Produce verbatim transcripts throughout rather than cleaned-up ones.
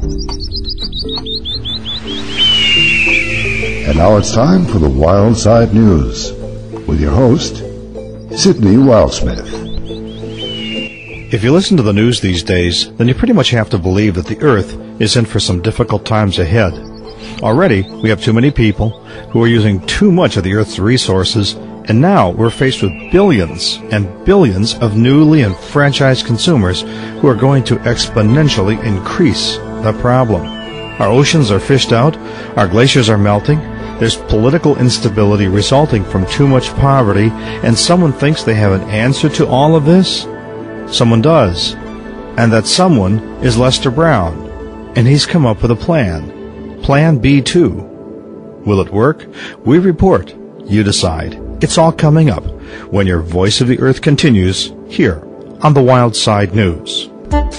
And now it's time for the Wild Side News with your host, Sidney Wildsmith. If you listen to the news these days, then you pretty much have to believe that the Earth is in for some difficult times ahead. Already, we have too many people who are using too much of the Earth's resources, and now we're faced with billions and billions of newly enfranchised consumers who are going to exponentially increase the problem. Our oceans are fished out, our glaciers are melting, there's political instability resulting from too much poverty, and someone thinks they have an answer to all of this? Someone does. And that someone is Lester Brown. And he's come up with a plan. Plan B two. Will it work? We report. You decide. It's all coming up when your Voice of the Earth continues here on the Wild Side News.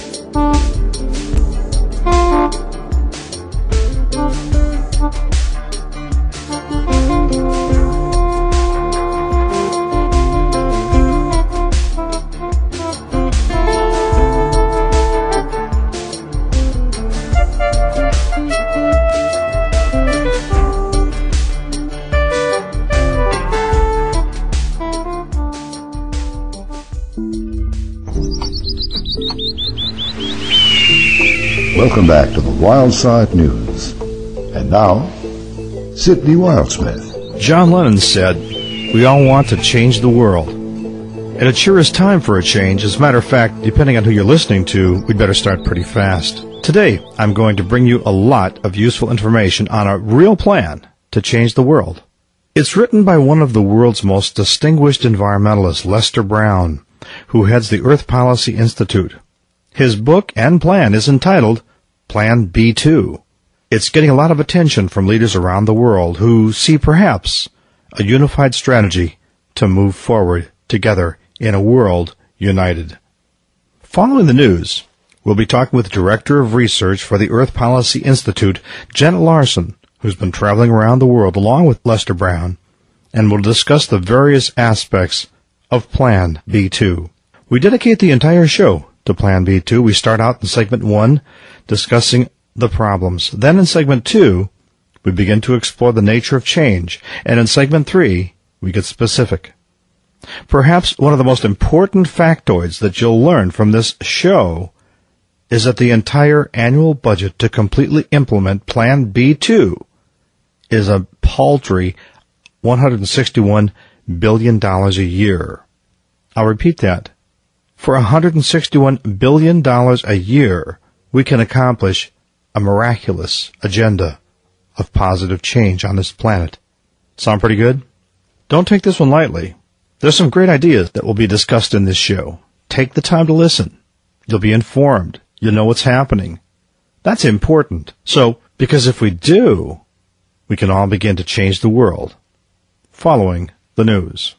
Welcome back to the Wild Side News. And now, Sidney Wildsmith. John Lennon said, "We all want to change the world." And it sure is time for a change. As a matter of fact, depending on who you're listening to, we'd better start pretty fast. Today, I'm going to bring you a lot of useful information on a real plan to change the world. It's written by one of the world's most distinguished environmentalists, Lester Brown, who heads the Earth Policy Institute. His book and plan is entitled Plan B two. It's getting a lot of attention from leaders around the world who see perhaps a unified strategy to move forward together in a world united. Following the news, we'll be talking with Director of Research for the Earth Policy Institute, Janet Larson, who's been traveling around the world along with Lester Brown, and we'll discuss the various aspects of Plan B two. We dedicate the entire show to Plan B two. We start out in segment one, discussing the problems. Then in segment two, we begin to explore the nature of change. And in segment three, we get specific. Perhaps one of the most important factoids that you'll learn from this show is that the entire annual budget to completely implement Plan B two is a paltry one hundred sixty-one billion dollars a year. I'll repeat that. For one hundred sixty-one billion dollars a year, we can accomplish a miraculous agenda of positive change on this planet. Sound pretty good? Don't take this one lightly. There's some great ideas that will be discussed in this show. Take the time to listen. You'll be informed. You'll know what's happening. That's important. So, because if we do, we can all begin to change the world. Following the news.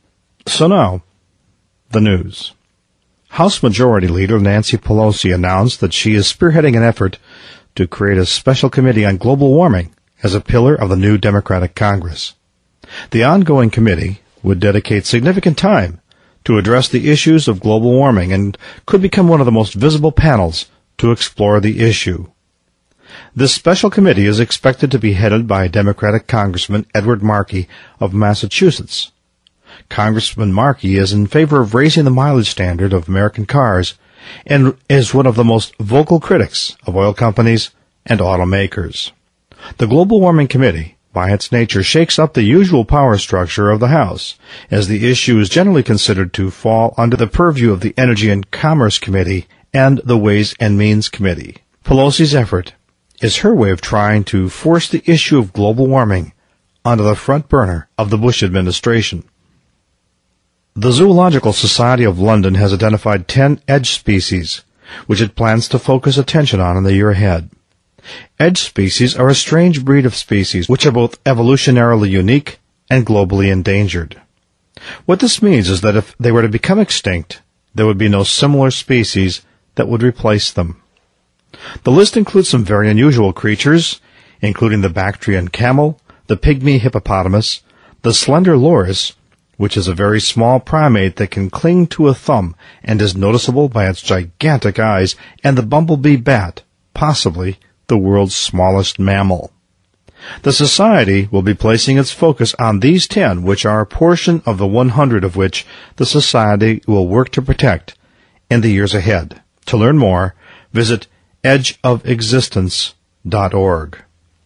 So now, the news. House Majority Leader Nancy Pelosi announced that she is spearheading an effort to create a special committee on global warming as a pillar of the new Democratic Congress. The ongoing committee would dedicate significant time to address the issues of global warming and could become one of the most visible panels to explore the issue. This special committee is expected to be headed by Democratic Congressman Edward Markey of Massachusetts. Congressman Markey is in favor of raising the mileage standard of American cars and is one of the most vocal critics of oil companies and automakers. The Global Warming Committee, by its nature, shakes up the usual power structure of the House, as the issue is generally considered to fall under the purview of the Energy and Commerce Committee and the Ways and Means Committee. Pelosi's effort is her way of trying to force the issue of global warming onto the front burner of the Bush administration. The Zoological Society of London has identified ten edge species, which it plans to focus attention on in the year ahead. Edge species are a strange breed of species which are both evolutionarily unique and globally endangered. What this means is that if they were to become extinct, there would be no similar species that would replace them. The list includes some very unusual creatures, including the Bactrian camel, the pygmy hippopotamus, the slender loris, which is a very small primate that can cling to a thumb and is noticeable by its gigantic eyes, and the bumblebee bat, possibly the world's smallest mammal. The Society will be placing its focus on these ten, which are a portion of the one hundred of which the Society will work to protect in the years ahead. To learn more, visit edge of existence dot org.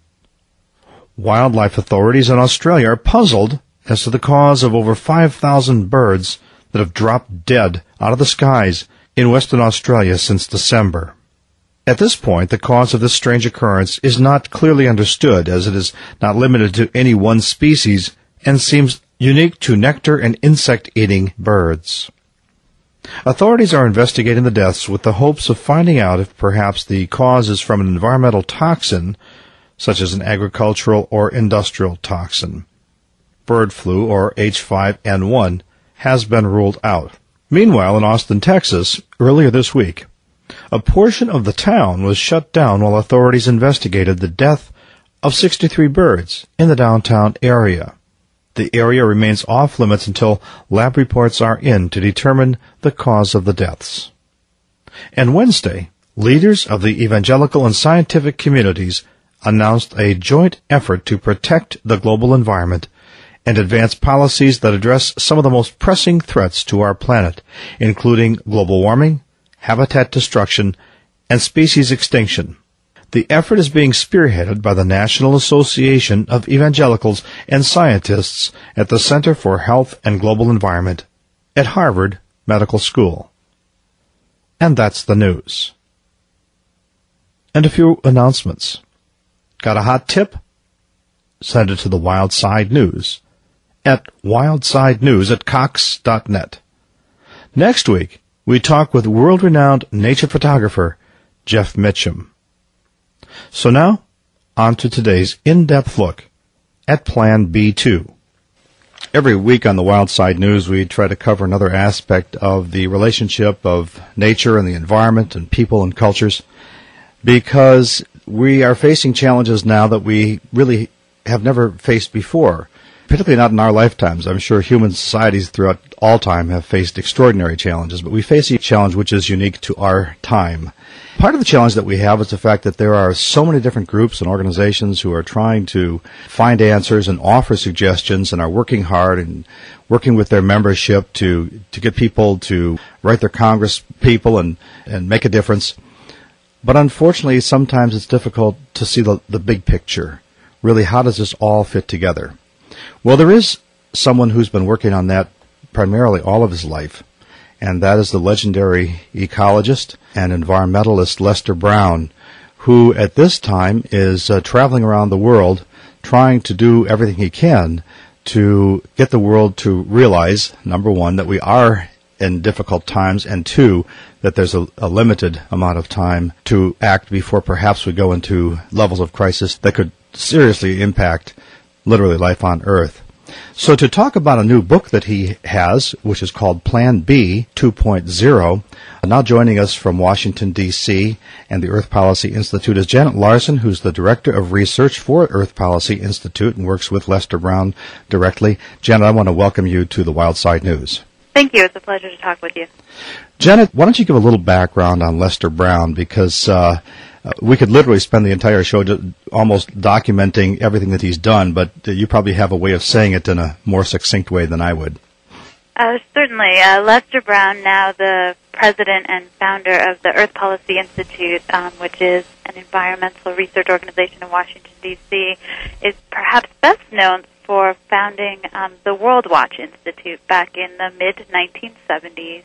Wildlife authorities in Australia are puzzled as to the cause of over five thousand birds that have dropped dead out of the skies in Western Australia since December. At this point, the cause of this strange occurrence is not clearly understood, as it is not limited to any one species and seems unique to nectar and insect-eating birds. Authorities are investigating the deaths with the hopes of finding out if perhaps the cause is from an environmental toxin, such as an agricultural or industrial toxin. Bird flu, or H five N one, has been ruled out. Meanwhile, in Austin, Texas, earlier this week, a portion of the town was shut down while authorities investigated the death of sixty-three birds in the downtown area. The area remains off-limits until lab reports are in to determine the cause of the deaths. And Wednesday, leaders of the evangelical and scientific communities announced a joint effort to protect the global environment and advance policies that address some of the most pressing threats to our planet, including global warming, habitat destruction, and species extinction. The effort is being spearheaded by the National Association of Evangelicals and Scientists at the Center for Health and Global Environment at Harvard Medical School. And that's the news. And a few announcements. Got a hot tip? Send it to the Wild Side News at wildsidenews at cox dot net. Next week, we talk with world-renowned nature photographer Jeff Mitchum. So now, on to today's in-depth look at Plan B two. Every week on the Wild Side News, we try to cover another aspect of the relationship of nature and the environment and people and cultures, because we are facing challenges now that we really have never faced before, particularly not in our lifetimes. I'm sure human societies throughout all time have faced extraordinary challenges, but we face a challenge which is unique to our time. Part of the challenge that we have is the fact that there are so many different groups and organizations who are trying to find answers and offer suggestions and are working hard and working with their membership to, to get people to write their Congress people and, and make a difference. But unfortunately, sometimes it's difficult to see the, the big picture. Really, how does this all fit together? Well, there is someone who's been working on that primarily all of his life, and that is the legendary ecologist and environmentalist Lester Brown, who at this time is uh, traveling around the world trying to do everything he can to get the world to realize, number one, that we are in difficult times, and two, that there's a, a limited amount of time to act before perhaps we go into levels of crisis that could seriously impact literally life on Earth. So to talk about a new book that he has, which is called Plan B two point oh, now joining us from Washington, D C and the Earth Policy Institute is Janet Larson, who's the Director of Research for Earth Policy Institute and works with Lester Brown directly. Janet, I want to welcome you to the Wild Side News. Thank you. It's a pleasure to talk with you. Janet, why don't you give a little background on Lester Brown, because uh, we could literally spend the entire show almost documenting everything that he's done, but you probably have a way of saying it in a more succinct way than I would. Uh, certainly. Uh, Lester Brown, now the president and founder of the Earth Policy Institute, um, which is an environmental research organization in Washington, D C, is perhaps best known for founding um, the World Watch Institute back in the mid nineteen seventies.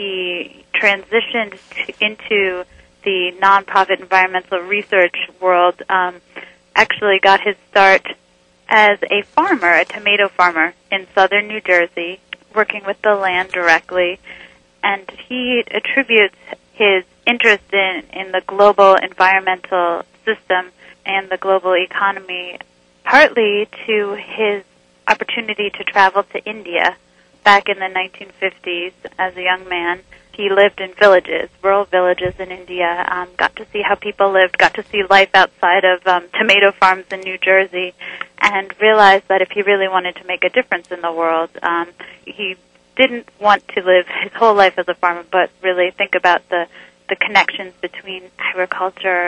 He transitioned to, into the nonprofit environmental research world, um, actually got his start as a farmer, a tomato farmer in southern New Jersey, working with the land directly, and he attributes his interest in, in the global environmental system and the global economy partly to his opportunity to travel to India back in the nineteen fifties as a young man. He lived in villages, rural villages in India, um, got to see how people lived, got to see life outside of um, tomato farms in New Jersey, and realized that if he really wanted to make a difference in the world, um, he didn't want to live his whole life as a farmer, but really think about the, the connections between agriculture,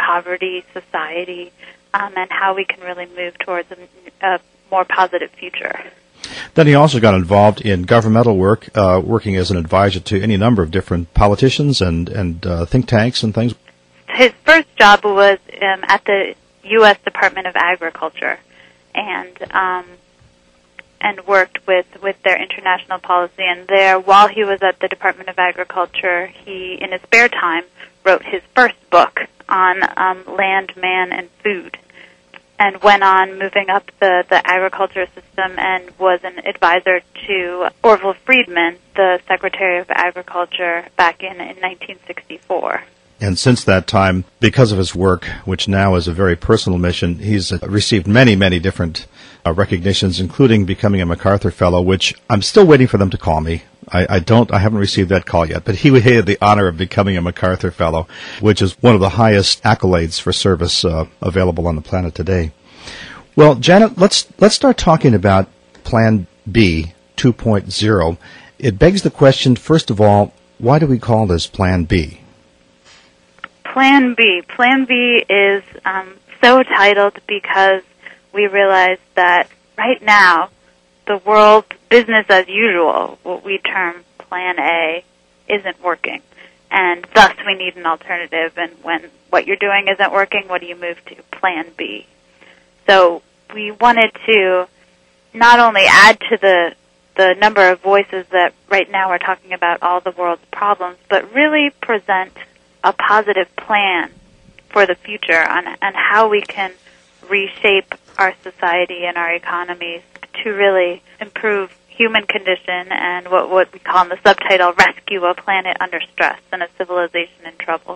poverty society, um, and how we can really move towards a, a more positive future. Then he also got involved in governmental work, uh, working as an advisor to any number of different politicians and, and uh, think tanks and things. His first job was um, at the U S Department of Agriculture, and um, and worked with, with their international policy. And there, while he was at the Department of Agriculture, he, in his spare time, wrote his first book on um, land, man, and food, and went on moving up the, the agriculture system and was an advisor to Orville Friedman, the Secretary of Agriculture, back in, in nineteen sixty-four. And since that time, because of his work, which now is a very personal mission, he's received many, many different uh, recognitions, including becoming a MacArthur Fellow, which I'm still waiting for them to call me. I, I don't, I haven't received that call yet, but he had the honor of becoming a MacArthur Fellow, which is one of the highest accolades for service uh, available on the planet today. Well, Janet, let's let's start talking about Plan B two point oh. It begs the question, first of all, why do we call this Plan B? Plan B. Plan B is um, so titled because we realize that right now the world's business as usual, what we term Plan A, isn't working. And thus we need an alternative. And when what you're doing isn't working, what do you move to? Plan B. So we wanted to not only add to the the number of voices that right now are talking about all the world's problems, but really present a positive plan for the future on, on how we can reshape our society and our economies to really improve human condition and what, what we call in the subtitle, rescue a planet under stress and a civilization in trouble.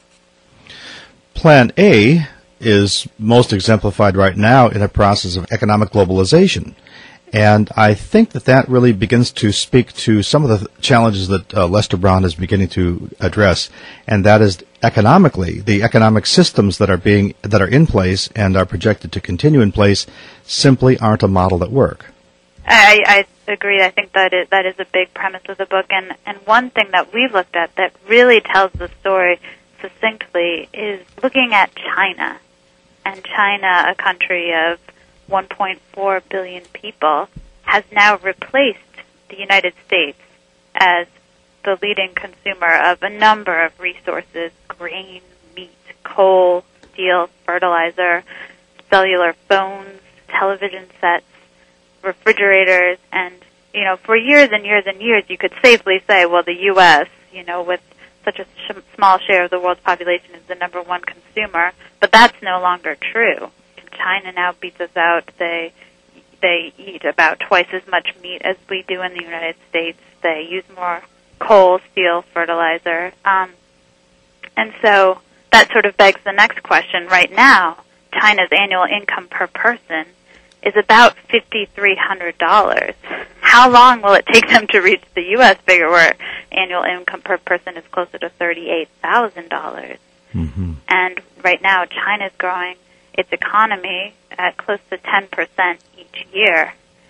Plan A is most exemplified right now in a process of economic globalization. And I think that that really begins to speak to some of the challenges that uh, Lester Brown is beginning to address, and that is economically, the economic systems that are being that are in place and are projected to continue in place simply aren't a model that work. I, I agree. I think that is, that is a big premise of the book, and, and one thing that we've looked at that really tells the story succinctly is looking at China. And China, a country of one point four billion people, has now replaced the United States as the leading consumer of a number of resources: grain, meat, coal, steel, fertilizer, cellular phones, television sets, refrigerators. And, you know, for years and years and years, you could safely say, well, the U S, you know, with such a sh- small share of the world's population, is the number one consumer, but that's no longer true. China now beats us out. They they eat about twice as much meat as we do in the United States. They use more coal, steel, fertilizer. Um, and so that sort of begs the next question. Right now, China's annual income per person is about five thousand three hundred dollars. How long will it take them to reach the U S figure where annual income per person is closer to thirty-eight thousand dollars? Mm-hmm. And right now, China's growing its economy at close to ten percent each year.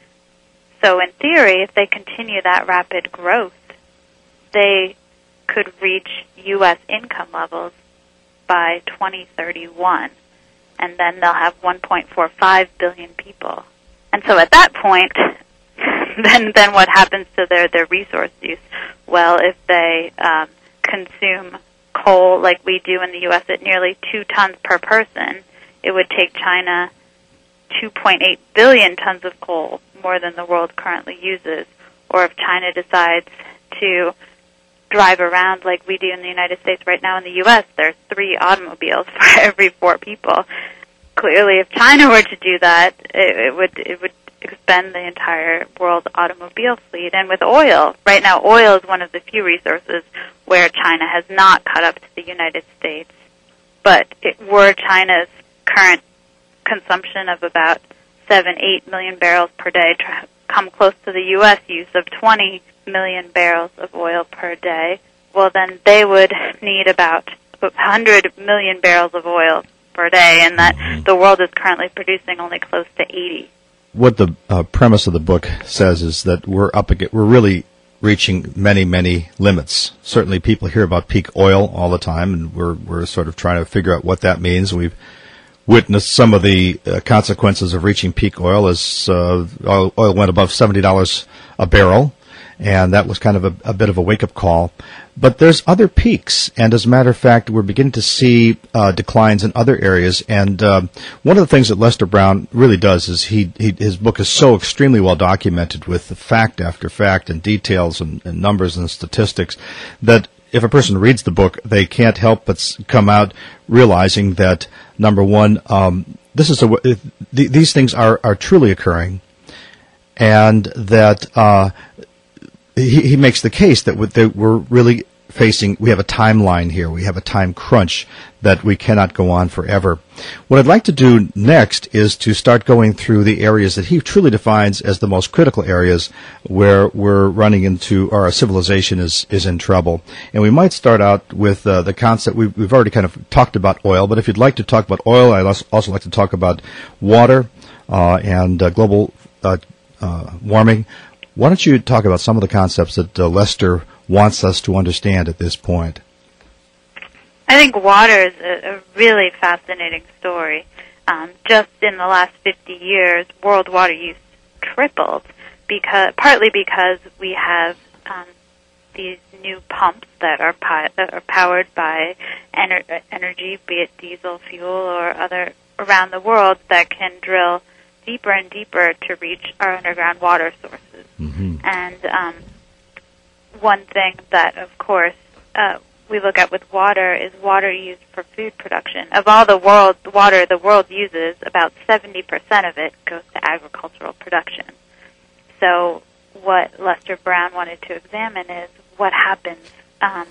So in theory, if they continue that rapid growth, they could reach U S income levels by twenty thirty-one, and then they'll have one point four five billion people. And so at that point, then then what happens to their, their resource use? Well, if they um, consume coal like we do in the U S at nearly two tons per person, it would take China two point eight billion tons of coal, more than the world currently uses. Or if China decides to drive around like we do in the United States right now in the U S, there's three automobiles for every four people. Clearly, if China were to do that, it, it would it would expend the entire world automobile fleet. And with oil, right now oil is one of the few resources where China has not caught up to the United States. But it, were China's current consumption of about seven, eight million barrels per day to come close to the U S use of twenty million barrels of oil per day, well, then they would need about one hundred million barrels of oil per day, and that the world is currently producing only close to eighty. What the uh, premise of the book says is that we're up against, we're really reaching many, many limits. Certainly people hear about peak oil all the time, and we're we're sort of trying to figure out what that means. We've witnessed some of the uh, consequences of reaching peak oil as uh, oil, oil went above seventy dollars a barrel, and that was kind of a, a bit of a wake-up call. But there's other peaks, and as a matter of fact, we're beginning to see uh, declines in other areas. And uh, one of the things that Lester Brown really does is he, he his book is so extremely well documented with fact after fact and details and, and numbers and statistics that if a person reads the book, they can't help but come out realizing that, number one, um, this is a, th- these things are, are truly occurring, and that uh, he, he makes the case that, that we're really facing, we have a timeline here, we have a time crunch that we cannot go on forever. What I'd like to do next is to start going through the areas that he truly defines as the most critical areas where we're running into, or our civilization is, is in trouble. And we might start out with uh, the concept, we've, we've already kind of talked about oil, but if you'd like to talk about oil, I'd also like to talk about water uh, and uh, global uh, uh, warming. Why don't you talk about some of the concepts that uh, Lester wants us to understand at this point? I think water is a, a really fascinating story. Um, just in the last fifty years, world water use tripled, because partly because we have um, these new pumps that are, pi- that are powered by ener- energy, be it diesel fuel or other around the world, that can drill deeper and deeper to reach our underground water sources. Mm-hmm. And um, one thing that, of course, uh, we look at with water is water used for food production. Of all the world water the world uses, about seventy percent of it goes to agricultural production. So what Lester Brown wanted to examine is what happens um,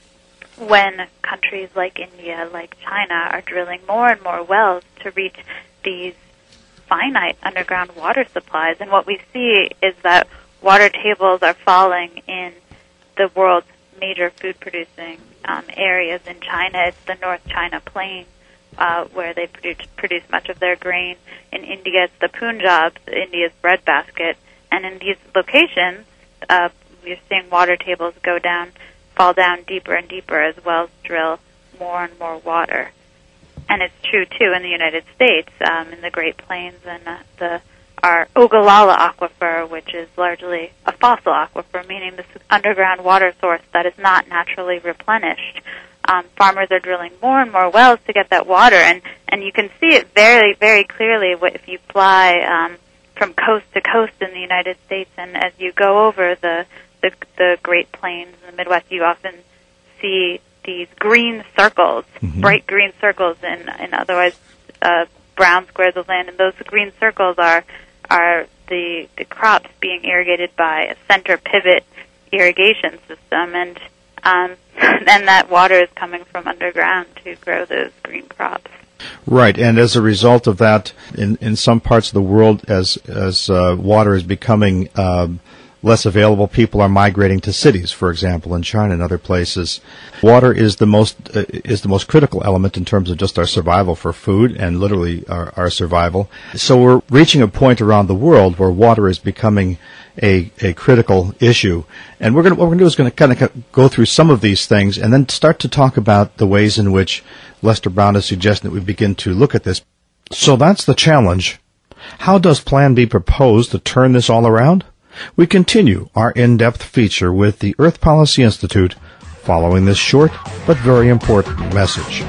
when countries like India, like China, are drilling more and more wells to reach these finite underground water supplies. And what we see is that water tables are falling in the world's major food-producing um, areas. In China, it's the North China Plain, uh, where they produce, produce much of their grain. In India, it's the Punjab, India's breadbasket. And in these locations, uh, we're seeing water tables go down, fall down deeper and deeper as wells drill more and more water. And it's true, too, in the United States, um, in the Great Plains and uh, the our Ogallala Aquifer, which is largely a fossil aquifer, meaning this underground water source that is not naturally replenished. Um, farmers are drilling more and more wells to get that water, and, and you can see it very, very clearly if you fly um, from coast to coast in the United States, and as you go over the, the, the Great Plains and the Midwest, you often see these green circles, mm-hmm. bright green circles in, in otherwise uh, brown squares of land, and those green circles are are the, the crops being irrigated by a center pivot irrigation system, and um, then that water is coming from underground to grow those green crops. Right, and as a result of that, in, in some parts of the world, as as uh, water is becoming um, less available, people are migrating to cities. For example, in China and other places, water is the most uh, is the most critical element in terms of just our survival for food and literally our, our survival. So we're reaching a point around the world where water is becoming a a critical issue, and we're going what we're going to do is going to kind of go through some of these things and then start to talk about the ways in which Lester Brown is suggesting that we begin to look at this. So that's the challenge. How does Plan B propose to turn this all around? We continue our in-depth feature with the Earth Policy Institute following this short but very important message.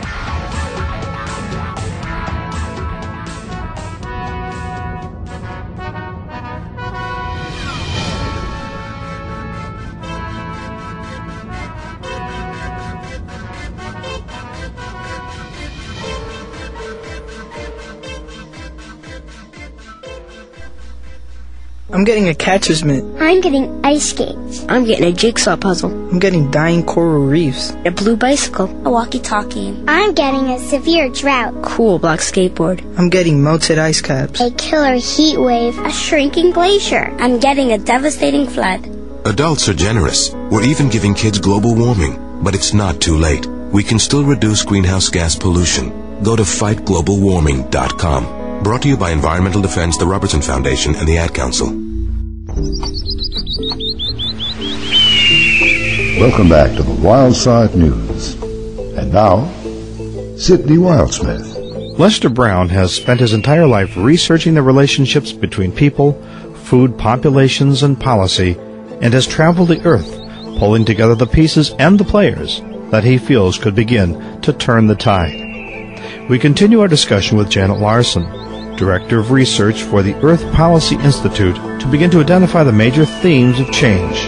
I'm getting a catcher's mitt. I'm getting ice skates. I'm getting a jigsaw puzzle. I'm getting dying coral reefs. A blue bicycle. A walkie-talkie. I'm getting a severe drought. Cool black skateboard. I'm getting melted ice caps. A killer heat wave. A shrinking glacier. I'm getting a devastating flood. Adults are generous. We're even giving kids global warming. But it's not too late. We can still reduce greenhouse gas pollution. Go to fight global warming dot com. Brought to you by Environmental Defense, the Robertson Foundation, and the Ad Council. Welcome back to the Wildside News. And now, Sidney Wildsmith. Lester Brown has spent his entire life researching the relationships between people, food, populations, and policy, and has traveled the earth, pulling together the pieces and the players that he feels could begin to turn the tide. We continue our discussion with Janet Larson, Director of Research for the Earth Policy Institute, to begin to identify the major themes of change.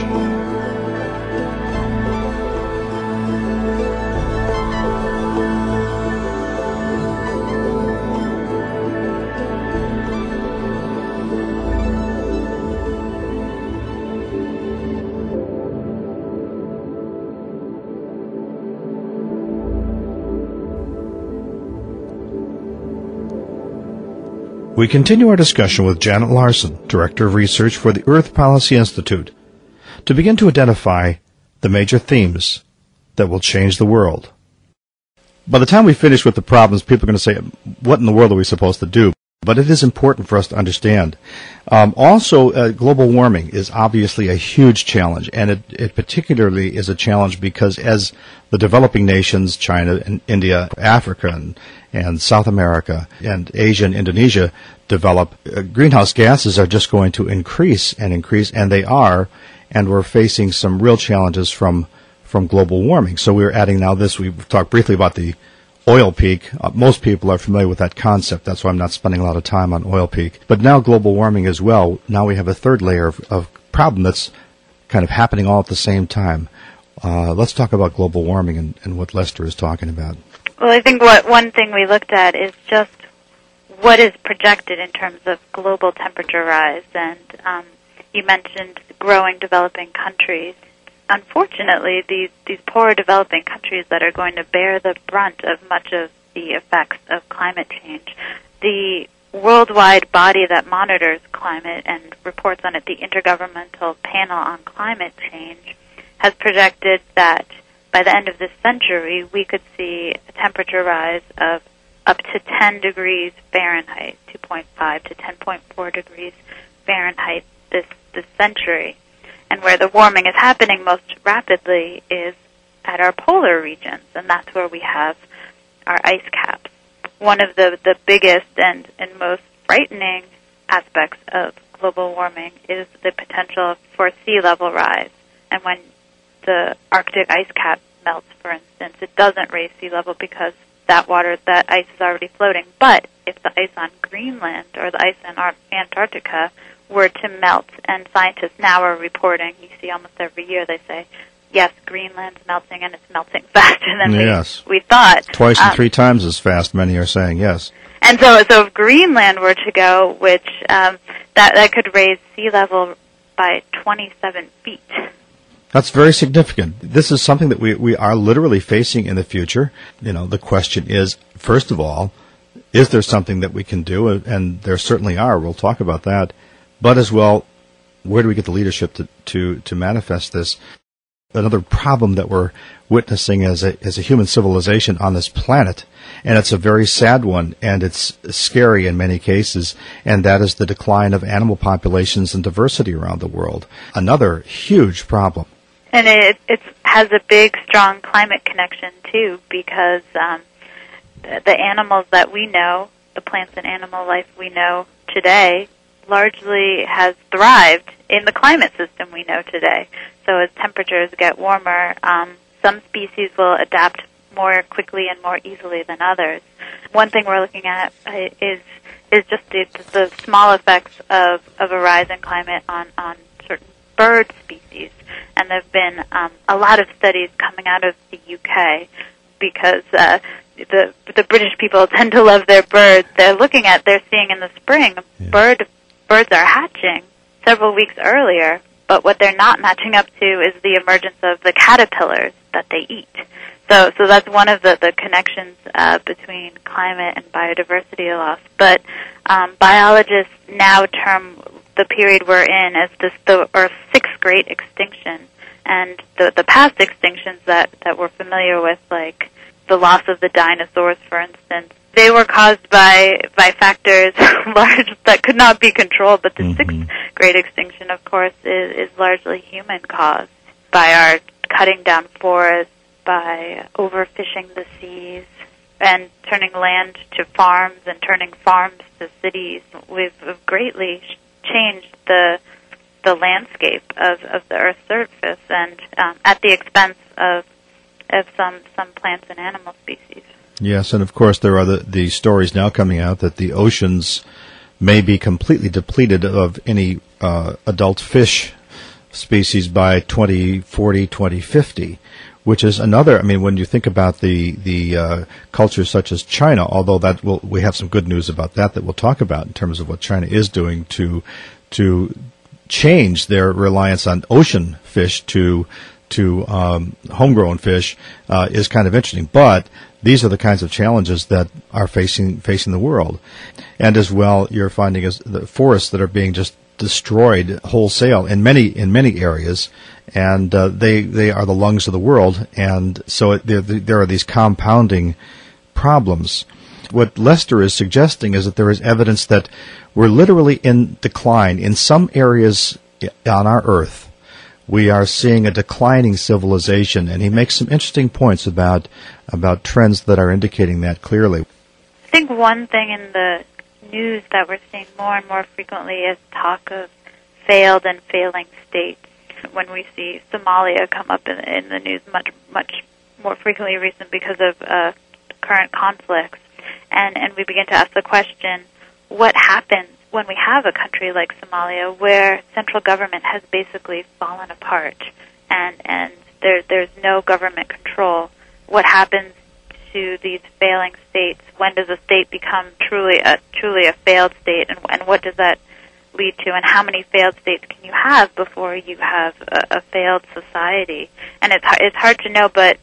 We continue our discussion with Janet Larson, Director of Research for the Earth Policy Institute, to begin to identify the major themes that will change the world. By the time we finish with the problems, people are going to say, what in the world are we supposed to do? But it is important for us to understand. Um, also, uh, global warming is obviously a huge challenge, and it, it particularly is a challenge because as the developing nations, China and India, Africa and, and South America and Asia and Indonesia develop, uh, greenhouse gases are just going to increase and increase, and they are, and we're facing some real challenges from, from global warming. So we're adding now this, we've talked briefly about the oil peak. Uh, most people are familiar with that concept. That's why I'm not spending a lot of time on oil peak. But now global warming as well. Now we have a third layer of, of problem that's kind of happening all at the same time. Uh, let's talk about global warming and, and what Lester is talking about. Well, I think what one thing we looked at is just what is projected in terms of global temperature rise. And um, you mentioned growing developing countries. Unfortunately, these, these poor developing countries that are going to bear the brunt of much of the effects of climate change. The worldwide body that monitors climate and reports on it, the Intergovernmental Panel on Climate Change, has projected that by the end of this century, we could see a temperature rise of up to ten degrees Fahrenheit, two point five to ten point four degrees Fahrenheit this, this century. And where the warming is happening most rapidly is at our polar regions, and that's where we have our ice caps. One of the, the biggest and, and most frightening aspects of global warming is the potential for sea level rise. And when the Arctic ice cap melts, for instance, it doesn't raise sea level because that water, that ice is already floating. But if the ice on Greenland or the ice in Antarctica were to melt, and scientists now are reporting, you see almost every year they say, yes, Greenland's melting, and it's melting faster than yes. we, we thought. Twice and um, three times as fast, many are saying, yes. And so, so if Greenland were to go, which um, that, that could raise sea level by twenty-seven feet. That's very significant. This is something that we, we are literally facing in the future. You know, the question is, first of all, is there something that we can do? And there certainly are. We'll talk about that. But as well, where do we get the leadership to, to, to manifest this? Another problem that we're witnessing as a, as a human civilization on this planet, and it's a very sad one, and it's scary in many cases, and that is the decline of animal populations and diversity around the world. Another huge problem. And it, it has a big, strong climate connection, too, because um, the, the animals that we know, the plants and animal life we know today, largely has thrived in the climate system we know today. So as temperatures get warmer, um, some species will adapt more quickly and more easily than others. One thing we're looking at is is just the, the small effects of, of a rise in climate on, on certain bird species. And there have been um, a lot of studies coming out of the U K because uh, the the British people tend to love their birds. They're looking at, they're seeing in the spring, yeah. bird birds are hatching several weeks earlier, but what they're not matching up to is the emergence of the caterpillars that they eat. So, so that's one of the, the connections uh, between climate and biodiversity loss. But um, biologists now term the period we're in as this the Earth's sixth great extinction, and the the past extinctions that that we're familiar with, like the loss of the dinosaurs, for instance, they were caused by by factors large that could not be controlled. But the mm-hmm. sixth great extinction, of course, is, is largely human caused by our cutting down forests, by overfishing the seas, and turning land to farms and turning farms to cities. We've greatly changed the the landscape of, of the Earth's surface, and um, at the expense of of some, some plants and animal species. Yes, and of course there are the, the stories now coming out that the oceans may be completely depleted of any uh, adult fish species by twenty forty, twenty fifty, which is another, I mean, when you think about the, the uh, cultures such as China, although that will, we have some good news about that that we'll talk about in terms of what China is doing to to change their reliance on ocean fish to to um, homegrown fish uh, is kind of interesting. But these are the kinds of challenges that are facing facing the world. And as well, you're finding is the forests that are being just destroyed wholesale in many in many areas, and uh, they they are the lungs of the world, and so it, there there are these compounding problems. What Lester is suggesting is that there is evidence that we're literally in decline in some areas on our Earth. We are seeing a declining civilization, and he makes some interesting points about about trends that are indicating that clearly. I think one thing in the news that we're seeing more and more frequently is talk of failed and failing states. When we see Somalia come up in, in the news much much more frequently recently because of uh, current conflicts, and, and we begin to ask the question, what happens when we have a country like Somalia where central government has basically fallen apart and, and there, there's no government control? What happens to these failing states? When does a state become truly a truly a failed state, and, and what does that lead to? And how many failed states can you have before you have a, a failed society? And it's it's hard to know, but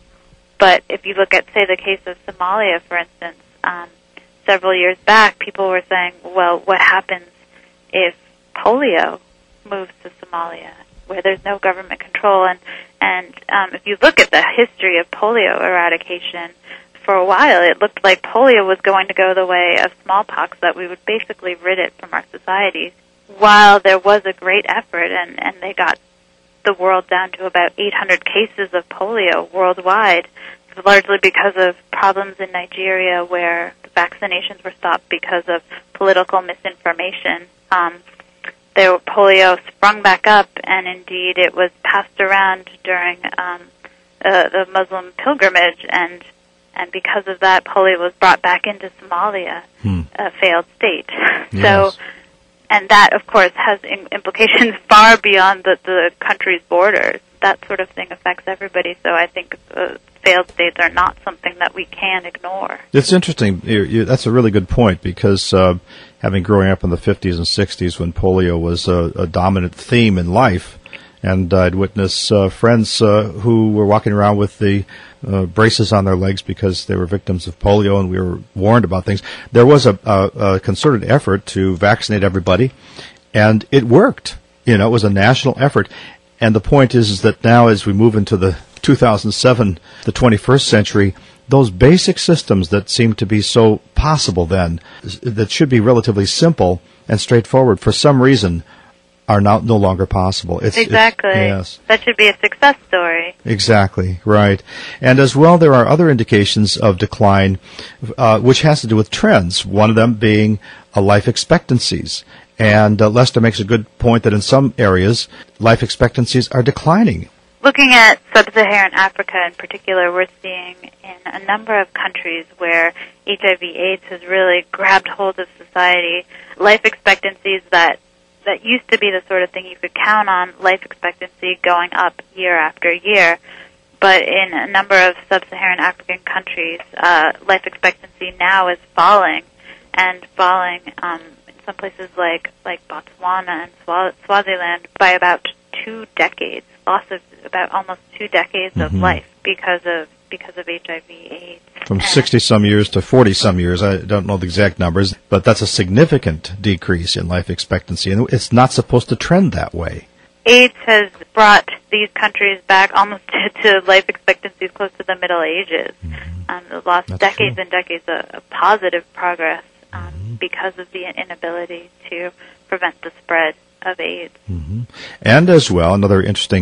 but if you look at, say, the case of Somalia, for instance, um, several years back, people were saying, well, what happens if polio moves to Somalia, where there's no government control? And and um, if you look at the history of polio eradication, for a while it looked like polio was going to go the way of smallpox, that we would basically rid it from our societies. While there was a great effort, and, and they got the world down to about eight hundred cases of polio worldwide, largely because of problems in Nigeria where the vaccinations were stopped because of political misinformation. Um, there, polio sprung back up, and indeed it was passed around during um, uh, the Muslim pilgrimage, and and because of that, polio was brought back into Somalia, hmm. a failed state. Yes. So, and that, of course, has in- implications far beyond the, the country's borders. That sort of thing affects everybody, so I think uh, failed states are not something that we can ignore. It's interesting. You, you, that's a really good point, because uh, having growing up in the fifties and sixties when polio was a, a dominant theme in life, and I'd witness uh, friends uh, who were walking around with the uh, braces on their legs because they were victims of polio, and we were warned about things. There was a, a, a concerted effort to vaccinate everybody, and it worked. You know, it was a national effort. And the point is, is that now as we move into the two thousand seven, the twenty-first century, those basic systems that seemed to be so possible then, that should be relatively simple and straightforward, for some reason, are now no longer possible. It's, exactly. It's, yes. That should be a success story. Exactly, right. And as well, there are other indications of decline, uh, which has to do with trends, one of them being uh, life expectancies. And uh, Lester makes a good point that in some areas, life expectancies are declining. Looking at sub-Saharan Africa in particular, we're seeing in a number of countries where H I V AIDS has really grabbed hold of society, life expectancies that, that used to be the sort of thing you could count on, life expectancy going up year after year. But in a number of sub-Saharan African countries, uh, life expectancy now is falling, and falling um, some places like, like Botswana and Swaz- Swaziland by about two decades, loss of about almost two decades mm-hmm. of life because of because of H I V AIDS. From sixty-some years to forty-some years. I don't know the exact numbers, but that's a significant decrease in life expectancy, and it's not supposed to trend that way. AIDS has brought these countries back almost to, to life expectancies close to the Middle Ages. Mm-hmm. Um, the lost that's decades true. and decades of, of positive progress um, mm-hmm. because of the inability to prevent the spread of AIDS. Mm-hmm. And as well, another interesting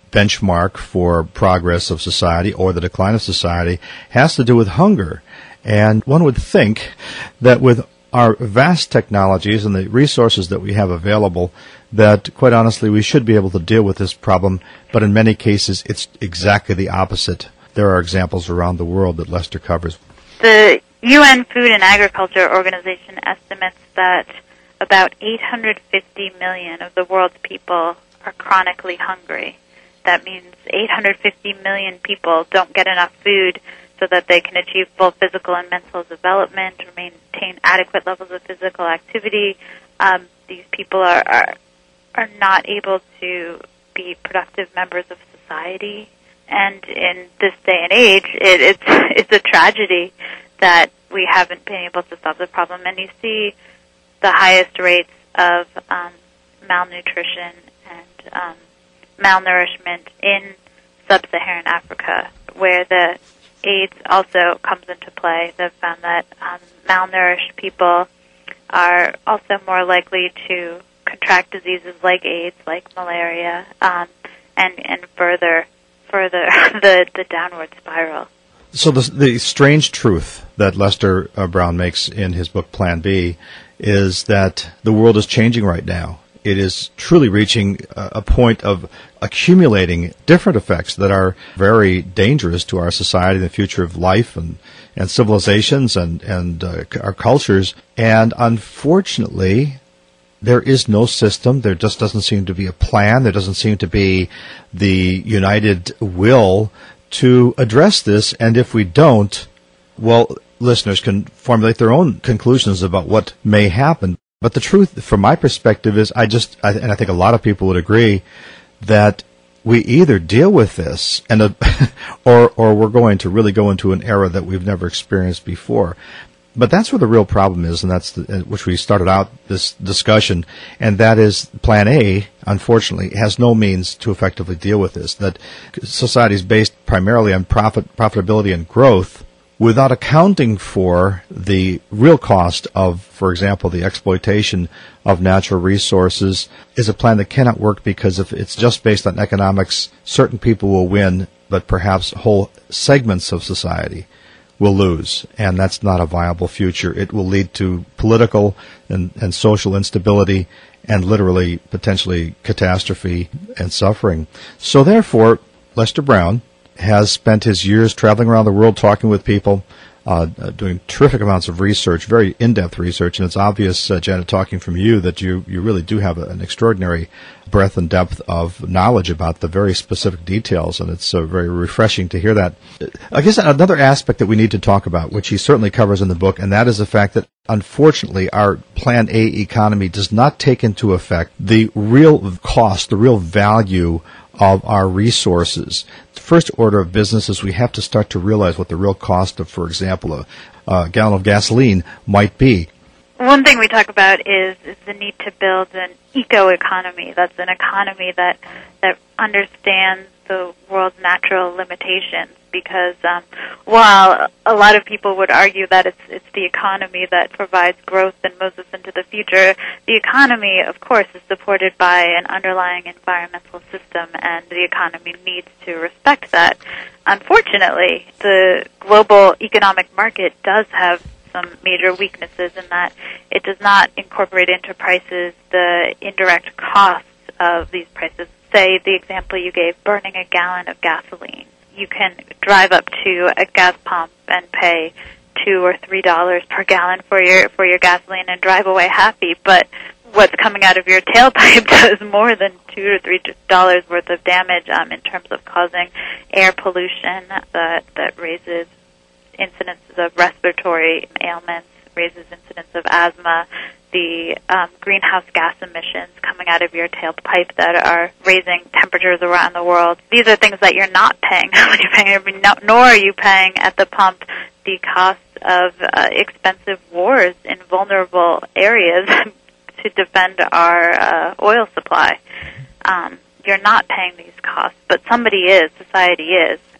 benchmark for progress of society or the decline of society has to do with hunger. And one would think that with our vast technologies and the resources that we have available, that quite honestly we should be able to deal with this problem, but in many cases it's exactly the opposite. There are examples around the world that Lester covers. The U N Food and Agriculture Organization estimates that about eight hundred fifty million of the world's people are chronically hungry. That means eight hundred fifty million people don't get enough food so that they can achieve full physical and mental development or maintain adequate levels of physical activity. Um, these people are, are are not able to be productive members of society. And in this day and age, it, it's it's a tragedy that we haven't been able to solve the problem. And you see the highest rates of um, malnutrition and um, malnourishment in sub-Saharan Africa, where the AIDS also comes into play. They've found that um, malnourished people are also more likely to contract diseases like AIDS, like malaria, um, and and further further the, the downward spiral. So the, the strange truth that Lester uh, Brown makes in his book Plan B is that the world is changing right now. It is truly reaching a, a point of accumulating different effects that are very dangerous to our society and the future of life and, and civilizations and, and uh, our cultures. And unfortunately, there is no system. There just doesn't seem to be a plan. There doesn't seem to be the united will to address this. And if we don't, well, listeners can formulate their own conclusions about what may happen. But the truth, from my perspective, is I just, I, and I think a lot of people would agree, that we either deal with this, and uh, or or we're going to really go into an era that we've never experienced before. But that's where the real problem is, and that's the, which we started out this discussion, and that is Plan A, unfortunately, has no means to effectively deal with this. That society is based primarily on profit, profitability and growth, without accounting for the real cost of, for example, the exploitation of natural resources, is a plan that cannot work, because if it's just based on economics, certain people will win, but perhaps whole segments of society will lose, and that's not a viable future. It will lead to political and, and social instability and literally, potentially, catastrophe and suffering. So therefore, Lester Brown has spent his years traveling around the world talking with people, uh, doing terrific amounts of research, very in-depth research, and it's obvious, uh, Janet, talking from you, that you, you really do have an extraordinary breadth and depth of knowledge about the very specific details, and it's uh, very refreshing to hear that. I guess another aspect that we need to talk about, which he certainly covers in the book, and that is the fact that, unfortunately, our Plan A economy does not take into effect the real cost, the real value of our resources. The first order of business is we have to start to realize what the real cost of, for example, a, a gallon of gasoline might be. One thing we talk about is, is the need to build an eco-economy. That's an economy that that understands the world's natural limitations. Because um, while a lot of people would argue that it's it's the economy that provides growth and moves us into the future, the economy, of course, is supported by an underlying environmental system, and the economy needs to respect that. Unfortunately, the global economic market does have some major weaknesses in that it does not incorporate into prices the indirect costs of these prices. Say the example you gave, burning a gallon of gasoline. You can drive up to a gas pump and pay two or three dollars per gallon for your for your gasoline and drive away happy. But what's coming out of your tailpipe does more than two or three dollars worth of damage um, in terms of causing air pollution that that raises incidences of respiratory ailments, raises incidence of asthma, the um, greenhouse gas emissions coming out of your tailpipe that are raising temperatures around the world. These are things that you're not paying when you're paying, nor are you paying at the pump the cost of uh, expensive wars in vulnerable areas to defend our uh, oil supply. Um, you're not paying these costs, but somebody is, society is.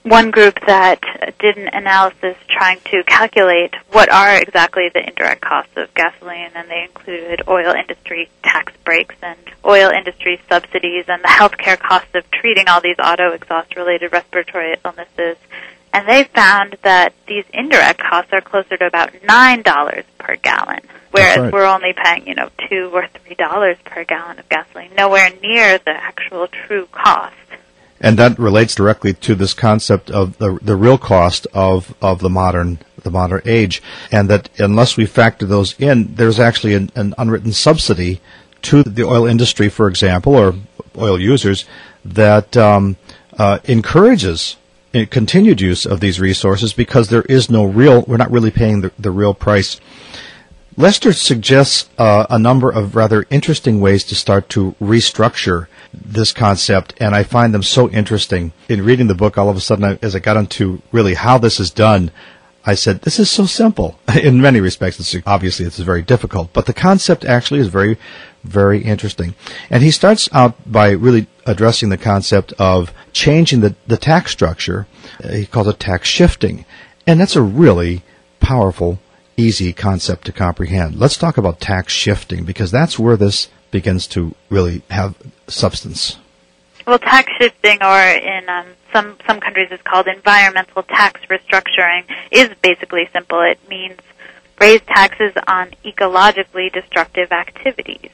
one group that did an analysis trying to calculate what are exactly the indirect costs of gasoline, and they included oil industry tax breaks and oil industry subsidies and the healthcare costs of treating all these auto exhaust-related respiratory illnesses. And they found that these indirect costs are closer to about nine dollars per gallon, whereas right. we're only paying, you know, two or three dollars per gallon of gasoline, nowhere near the actual true cost. And that relates directly to this concept of the the real cost of, of the modern the modern age, and that unless we factor those in, there's actually an, an unwritten subsidy to the oil industry, for example, or oil users, that um, uh, encourages continued use of these resources because there is no real, we're not really paying the, the real price. Lester suggests uh, a number of rather interesting ways to start to restructure this concept, and I find them so interesting. In reading the book, all of a sudden, I, as I got into really how this is done, I said, this is so simple. In many respects, it's, obviously it's very difficult, but the concept actually is very, very interesting. And he starts out by really addressing the concept of changing the, the tax structure. Uh, he calls it tax shifting. And that's a really powerful, easy concept to comprehend. Let's talk about tax shifting, because that's where this begins to really have substance. Well, tax shifting, or in um, some some countries it's called environmental tax restructuring, is basically simple. It means raise taxes on ecologically destructive activities.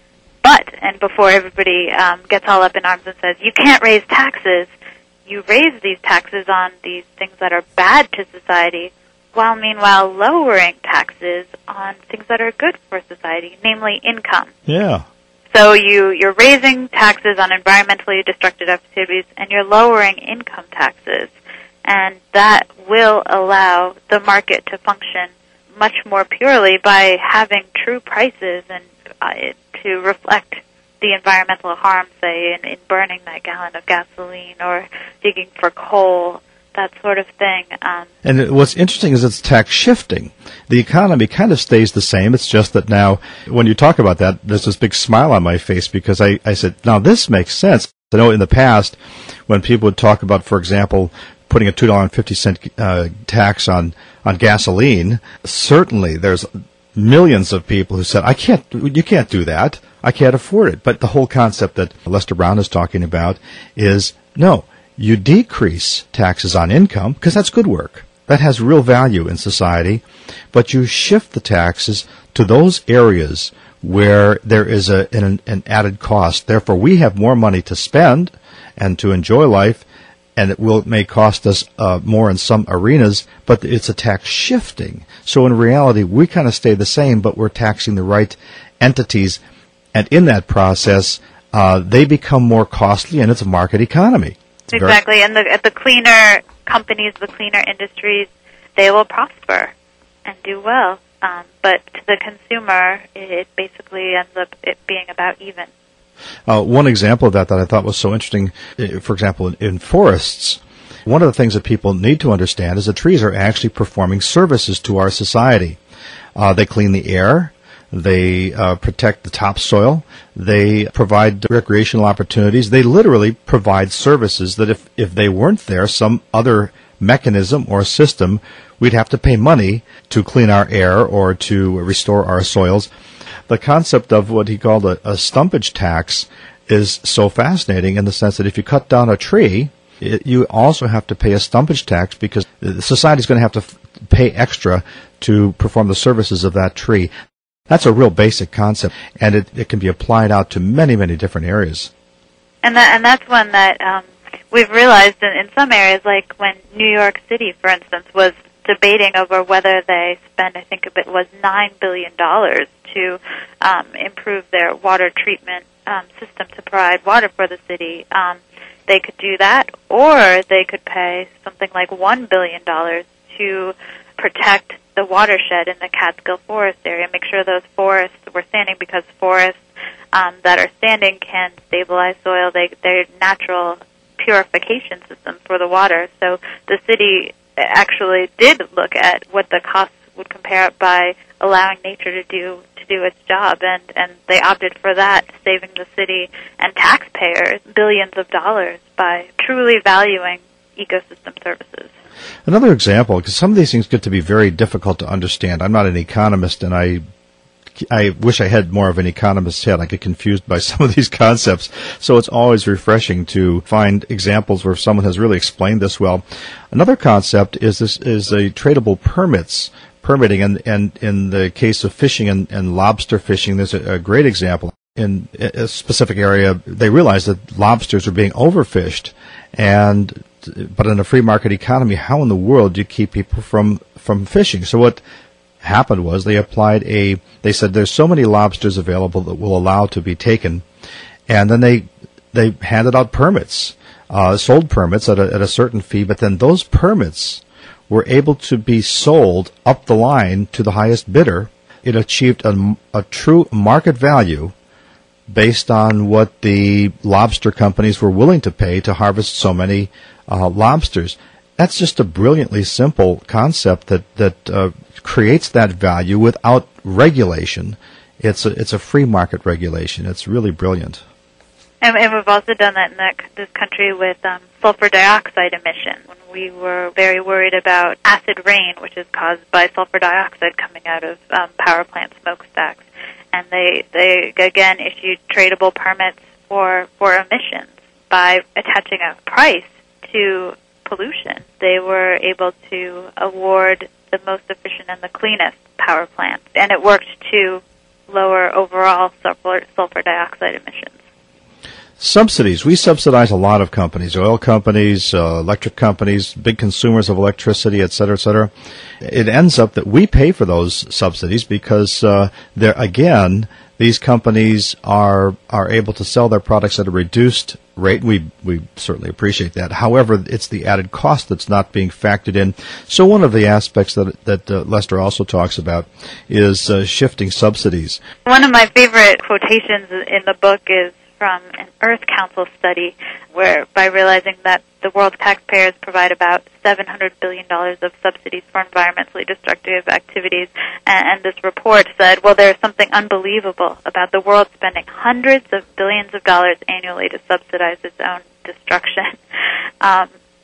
But, and before everybody um, gets all up in arms and says, you can't raise taxes, you raise these taxes on these things that are bad to society, while meanwhile lowering taxes on things that are good for society, namely income. Yeah. So you, you're raising taxes on environmentally destructive activities, and you're lowering income taxes. And that will allow the market to function much more purely by having true prices and uh, to reflect the environmental harm, say, in, in burning that gallon of gasoline or digging for coal, that sort of thing. Um, and what's interesting is it's tax shifting. The economy kind of stays the same. It's just that now, when you talk about that, there's this big smile on my face because I, I said, now this makes sense. I know in the past, when people would talk about, for example, putting a two dollars and fifty cents uh, tax on, on gasoline, certainly there's millions of people who said, I can't, you can't do that. I can't afford it. But the whole concept that Lester Brown is talking about is, no, you decrease taxes on income, because that's good work. That has real value in society. But you shift the taxes to those areas where there is a, an, an added cost. Therefore, we have more money to spend and to enjoy life, and it will it may cost us uh, more in some arenas, but it's a tax shifting. So in reality, we kind of stay the same, but we're taxing the right entities, and in that process, uh, they become more costly, and it's a market economy. It's exactly, very- and the, the cleaner companies, the cleaner industries, they will prosper and do well. Um, but to the consumer, it basically ends up it being about even. Uh, one example of that that I thought was so interesting, for example, in, in forests, one of the things that people need to understand is that trees are actually performing services to our society. Uh, they clean the air, they uh, protect the topsoil, they provide recreational opportunities, they literally provide services that if, if they weren't there, some other mechanism or system, we'd have to pay money to clean our air or to restore our soils. The concept of what he called a, a stumpage tax is so fascinating in the sense that if you cut down a tree, it, you also have to pay a stumpage tax because society is going to have to f- pay extra to perform the services of that tree. That's a real basic concept, and it, it can be applied out to many, many different areas. And that, and that's one that um, we've realized in, in some areas, like when New York City, for instance, was debating over whether they spend, I think it was nine billion dollars to um, improve their water treatment um, system to provide water for the city. Um, they could do that, or they could pay something like one billion dollars to protect the watershed in the Catskill Forest area, make sure those forests were standing, because forests um, that are standing can stabilize soil. They, they're natural purification systems for the water. So the city actually did look at what the costs would compare by allowing nature to do to do its job, and, and they opted for that, saving the city and taxpayers billions of dollars by truly valuing ecosystem services. Another example, because some of these things get to be very difficult to understand. I'm not an economist, and I I wish I had more of an economist's head. I get confused by some of these concepts. So it's always refreshing to find examples where someone has really explained this well. Another concept is this is the tradable permits, permitting. And, and in the case of fishing and, and lobster fishing, there's a, a great example. In a specific area, they realized that lobsters are being overfished. And but in a free market economy, how in the world do you keep people from, from fishing? So what happened was they applied a, they said there's so many lobsters available that will allow to be taken, and then they they handed out permits, uh, sold permits at a, at a certain fee, but then those permits were able to be sold up the line to the highest bidder. It achieved a, a true market value based on what the lobster companies were willing to pay to harvest so many uh, lobsters. That's just a brilliantly simple concept that that uh, creates that value without regulation. It's a, it's a free market regulation. It's really brilliant. And, and we've also done that in the, this country with um, sulfur dioxide emission. When we were very worried about acid rain, which is caused by sulfur dioxide coming out of um, power plant smokestacks, and they they again issued tradable permits for for emissions by attaching a price to pollution. They were able to award the most efficient and the cleanest power plant, and it worked to lower overall sulfur, sulfur dioxide emissions. Subsidies. We subsidize a lot of companies, oil companies, uh, electric companies, big consumers of electricity, et cetera, et cetera. It ends up that we pay for those subsidies because, uh, they're, again, these companies are are able to sell their products at a reduced rate. We we certainly appreciate that. However, it's the added cost that's not being factored in. So one of the aspects that that uh, Lester also talks about is uh, shifting subsidies. One of my favorite quotations in the book is from an Earth Council study where, by realizing that the world's taxpayers provide about seven hundred billion dollars of subsidies for environmentally destructive activities, and, and this report said, well, there's something unbelievable about the world spending hundreds of billions of dollars annually to subsidize its own destruction. Um,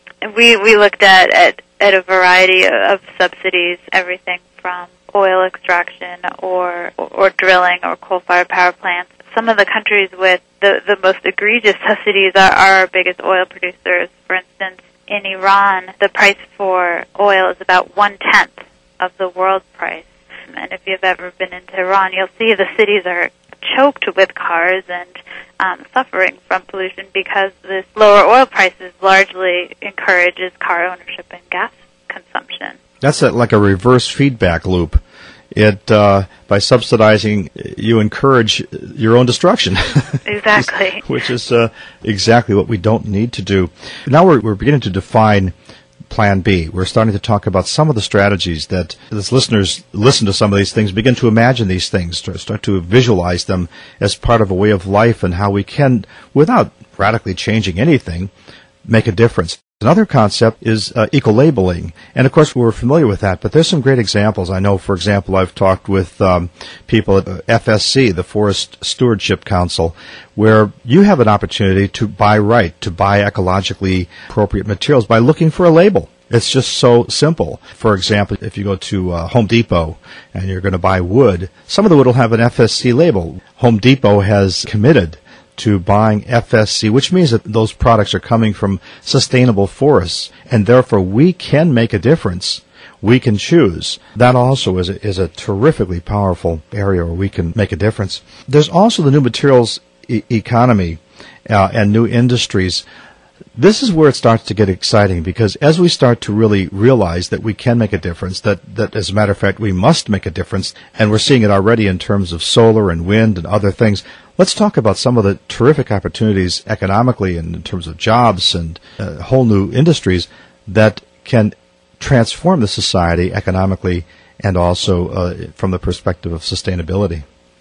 we we looked at, at, at a variety of subsidies, everything from oil extraction or, or, or drilling or coal-fired power plants. Some of the countries with the, the most egregious subsidies are, are our biggest oil producers. For instance, in Iran, the price for oil is about one-tenth of the world price. And if you've ever been into Iran, you'll see the cities are choked with cars and um, suffering from pollution because this lower oil prices largely encourages car ownership and gas consumption. That's a, like a reverse feedback loop. It uh, by subsidizing, you encourage your own destruction. Exactly. Which is uh, exactly what we don't need to do. Now we're, we're beginning to define Plan B. We're starting to talk about some of the strategies that, as listeners listen to some of these things, begin to imagine these things, start to visualize them as part of a way of life and how we can, without radically changing anything, make a difference. Another concept is uh, eco-labeling, and of course we're familiar with that, but there's some great examples. I know, for example, I've talked with um, people at F S C, the Forest Stewardship Council, where you have an opportunity to buy right, to buy ecologically appropriate materials by looking for a label. It's just so simple. For example, if you go to uh, Home Depot and you're going to buy wood, some of the wood will have an F S C label. Home Depot has committed to buying F S C, which means that those products are coming from sustainable forests, and therefore we can make a difference. We can choose. That also is a, is a terrifically powerful area where we can make a difference. There's also the new materials e- economy uh, and new industries. This is where it starts to get exciting, because as we start to really realize that we can make a difference, that, that as a matter of fact we must make a difference, and we're seeing it already in terms of solar and wind and other things, let's talk about some of the terrific opportunities economically and in terms of jobs and uh, whole new industries that can transform the society economically and also uh, from the perspective of sustainability.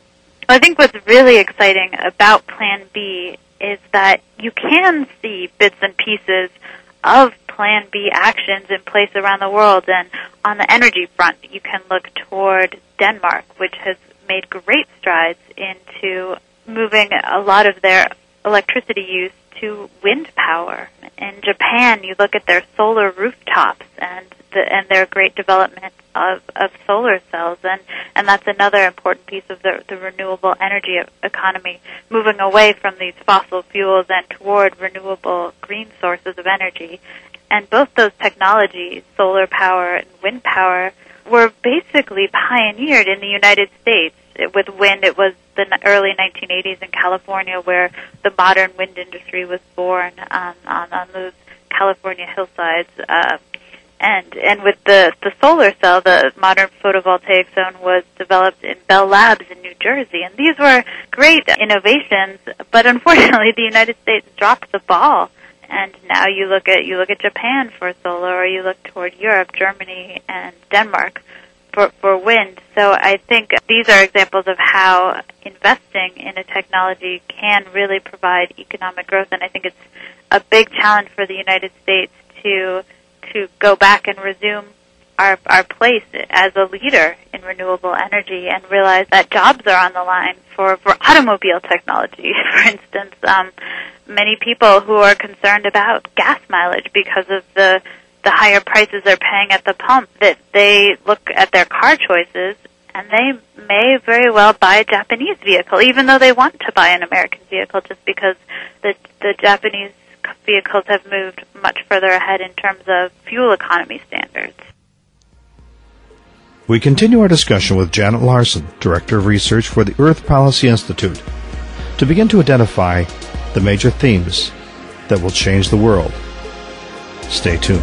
I think what's really exciting about Plan B is that you can see bits and pieces of Plan B actions in place around the world. And on the energy front, you can look toward Denmark, which has made great strides into moving a lot of their electricity use to wind power. in Japan, you look at their solar rooftops and the, and their great development of, of solar cells, and, and that's another important piece of the, the renewable energy economy, moving away from these fossil fuels and toward renewable green sources of energy. And both those technologies, solar power and wind power, were basically pioneered in the United States. With wind, it was the early nineteen eighties in California where the modern wind industry was born um, on, on those California hillsides. Uh, and and with the, the solar cell, the modern photovoltaic zone was developed in Bell Labs in New Jersey. And these were great innovations, but unfortunately the United States dropped the ball. And now you look at you look at Japan for solar, or you look toward Europe, Germany, and Denmark for, for wind. So I think these are examples of how investing in a technology can really provide economic growth. And I think it's a big challenge for the United States to to go back and resume our our place as a leader in renewable energy, and realize that jobs are on the line for, for automobile technology. For instance, um, many people who are concerned about gas mileage because of the the higher prices they're paying at the pump, that they look at their car choices and they may very well buy a Japanese vehicle, even though they want to buy an American vehicle, just because the the Japanese vehicles have moved much further ahead in terms of fuel economy standards. We continue our discussion with Janet Larson, Director of Research for the Earth Policy Institute, to begin to identify the major themes that will change the world. Stay tuned.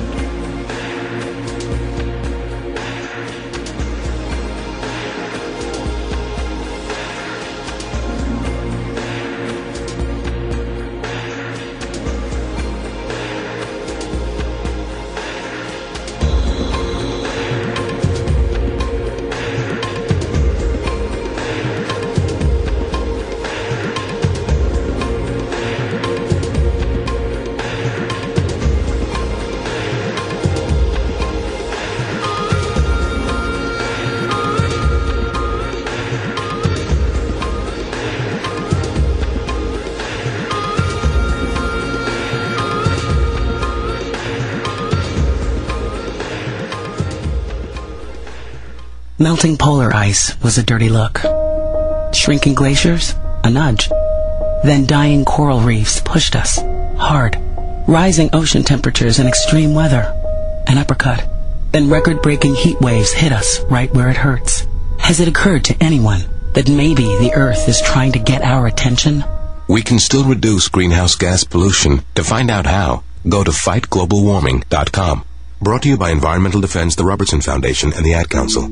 Melting polar ice was a dirty look. Shrinking glaciers, a nudge. Then dying coral reefs pushed us, hard. Rising ocean temperatures and extreme weather, an uppercut. Then record-breaking heat waves hit us right where it hurts. Has it occurred to anyone that maybe the Earth is trying to get our attention? We can still reduce greenhouse gas pollution. To find out how, go to fight global warming dot com. Brought to you by Environmental Defense, the Robertson Foundation, and the Ad Council.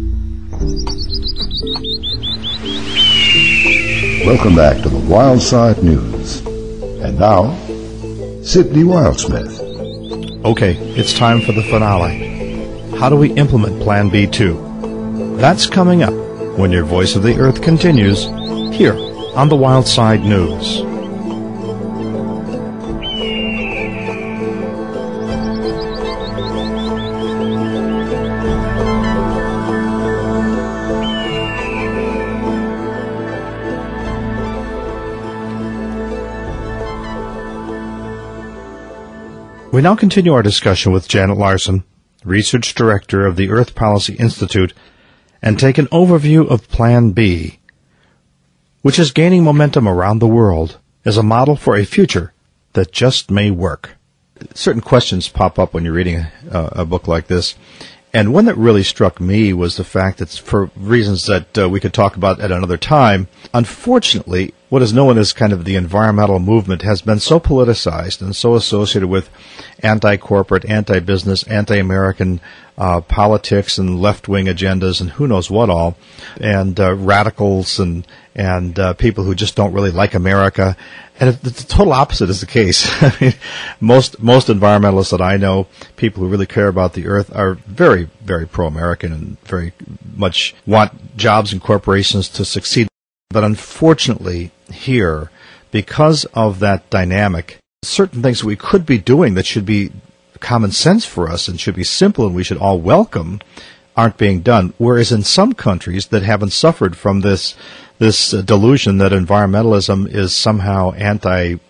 Welcome back to the Wild Side News. And now, Sydney Wildsmith. Okay, it's time for the finale. How do we implement Plan B two? That's coming up when your Voice of the Earth continues here on the Wild Side News. We now continue our discussion with Janet Larson, Research Director of the Earth Policy Institute, and take an overview of Plan B, which is gaining momentum around the world as a model for a future that just may work. Certain questions pop up when you're reading a, a book like this, and one that really struck me was the fact that, for reasons that uh, we could talk about at another time, unfortunately, what is known as kind of the environmental movement has been so politicized and so associated with anti-corporate, anti-business, anti-American uh, politics and left-wing agendas and who knows what all, and uh, radicals and and uh, people who just don't really like America. And the total opposite is the case. I mean, most most environmentalists that I know, people who really care about the earth, are very, very pro-American and very much want jobs and corporations to succeed. But unfortunately, here, because of that dynamic, certain things we could be doing that should be common sense for us and should be simple and we should all welcome aren't being done. Whereas in some countries that haven't suffered from this this uh, delusion that environmentalism is somehow anti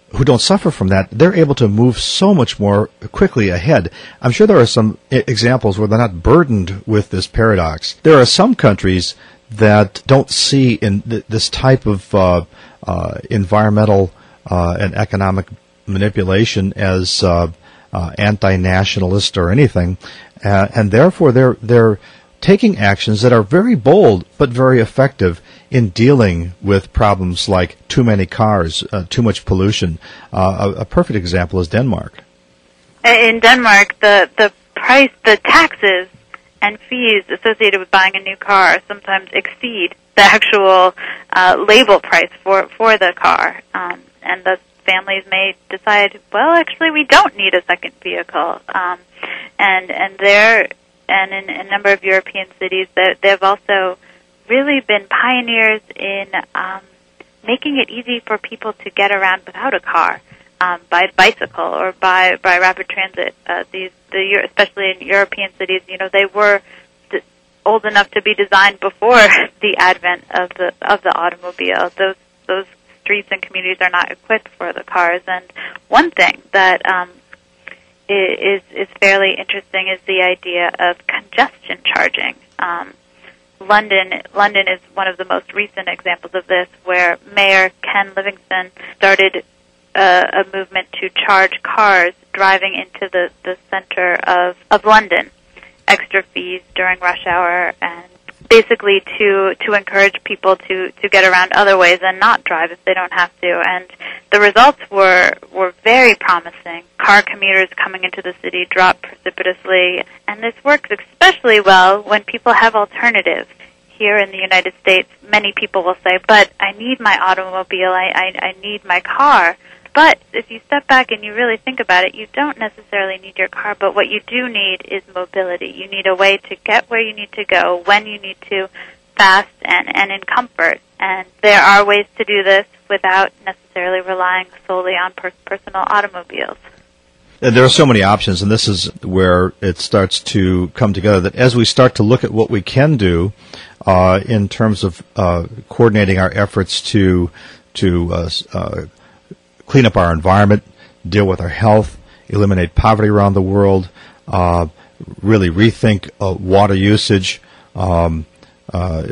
who don't suffer from that, they're able to move so much more quickly ahead. I'm sure there are some I- examples where they're not burdened with this paradox. There are some countries that don't see in th- this type of uh, uh, environmental uh, and economic manipulation as uh, uh, anti-nationalist or anything, uh, and therefore they're they're taking actions that are very bold but very effective in dealing with problems like too many cars, uh, too much pollution. Uh, a, a perfect example is Denmark. In Denmark, the, the price, the taxes and fees associated with buying a new car sometimes exceed the actual uh, label price for, for the car. Um, and thus families may decide, well, actually we don't need a second vehicle. Um, and, and they're and in a number of European cities, they've also really been pioneers in um, making it easy for people to get around without a car, um, by bicycle or by by rapid transit. Uh, these, the especially in European cities, you know, they were d- old enough to be designed before the advent of the of the automobile. Those those streets and communities are not equipped for the cars. And one thing that um, is is fairly interesting is the idea of congestion charging. Um, London London is one of the most recent examples of this, where Mayor Ken Livingstone started uh, a movement to charge cars driving into the, the center of, of London, extra fees during rush hour, and basically to to encourage people to, to get around other ways and not drive if they don't have to. And the results were were very promising. Car commuters coming into the city dropped precipitously, and this works especially well when people have alternatives. Here in the United States, many people will say, but I need my automobile, I, I, I need my car. But if you step back and you really think about it, you don't necessarily need your car, but what you do need is mobility. You need a way to get where you need to go, when you need to, fast and, and in comfort. And there are ways to do this without necessarily relying solely on per- personal automobiles. And there are so many options, and this is where it starts to come together, that as we start to look at what we can do uh, in terms of uh, coordinating our efforts to to uh, uh, clean up our environment, deal with our health, eliminate poverty around the world, uh, really rethink uh, water usage, um, uh,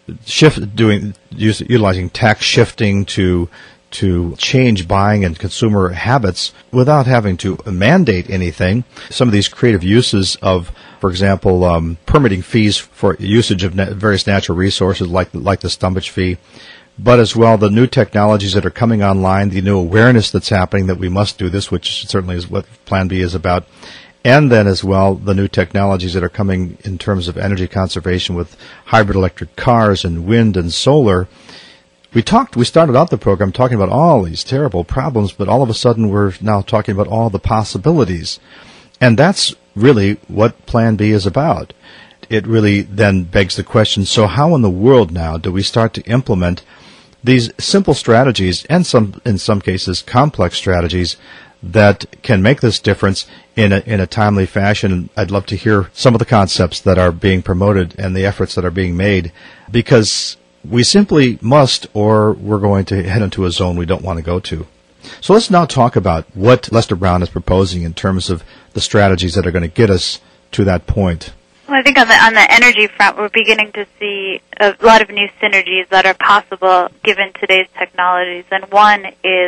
shift doing use, utilizing tax shifting to to change buying and consumer habits without having to mandate anything. Some of these creative uses of, for example, um, permitting fees for usage of na- various natural resources like like the stumpage fee, but as well the new technologies that are coming online, the new awareness that's happening that we must do this, which certainly is what Plan B is about, and then as well the new technologies that are coming in terms of energy conservation with hybrid electric cars and wind and solar. We talked, we started out the program talking about all these terrible problems, but all of a sudden we're now talking about all the possibilities. And that's really what Plan B is about. It really then begs the question, so how in the world now do we start to implement these simple strategies, and some, in some cases, complex strategies that can make this difference in a, in a timely fashion? I'd love to hear some of the concepts that are being promoted and the efforts that are being made, because we simply must, or we're going to head into a zone we don't want to go to. So let's now talk about what Lester Brown is proposing in terms of the strategies that are going to get us to that point. Well, I think on the on the energy front, we're beginning to see a lot of new synergies that are possible given today's technologies. And one is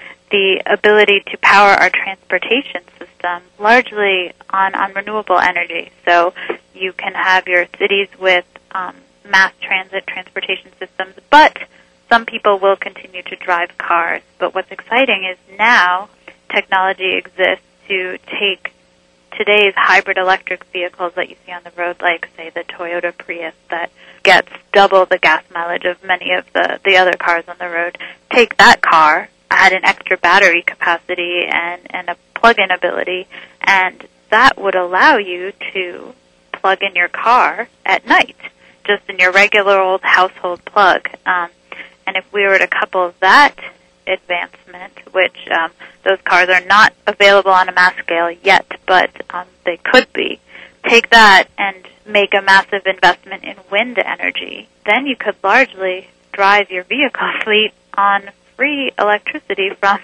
the ability to power our transportation system largely on, on renewable energy. So you can have your cities with um, mass transit transportation systems, but some people will continue to drive cars. But what's exciting is now technology exists to take today's hybrid electric vehicles that you see on the road, like, say, the Toyota Prius that gets double the gas mileage of many of the, the other cars on the road. Take that car, add an extra battery capacity and, and a plug-in ability, and that would allow you to plug in your car at night, just in your regular old household plug. Um, and if we were to couple that advancement, which um, those cars are not available on a mass scale yet, but um, they could be, take that and make a massive investment in wind energy, then you could largely drive your vehicle fleet on free electricity from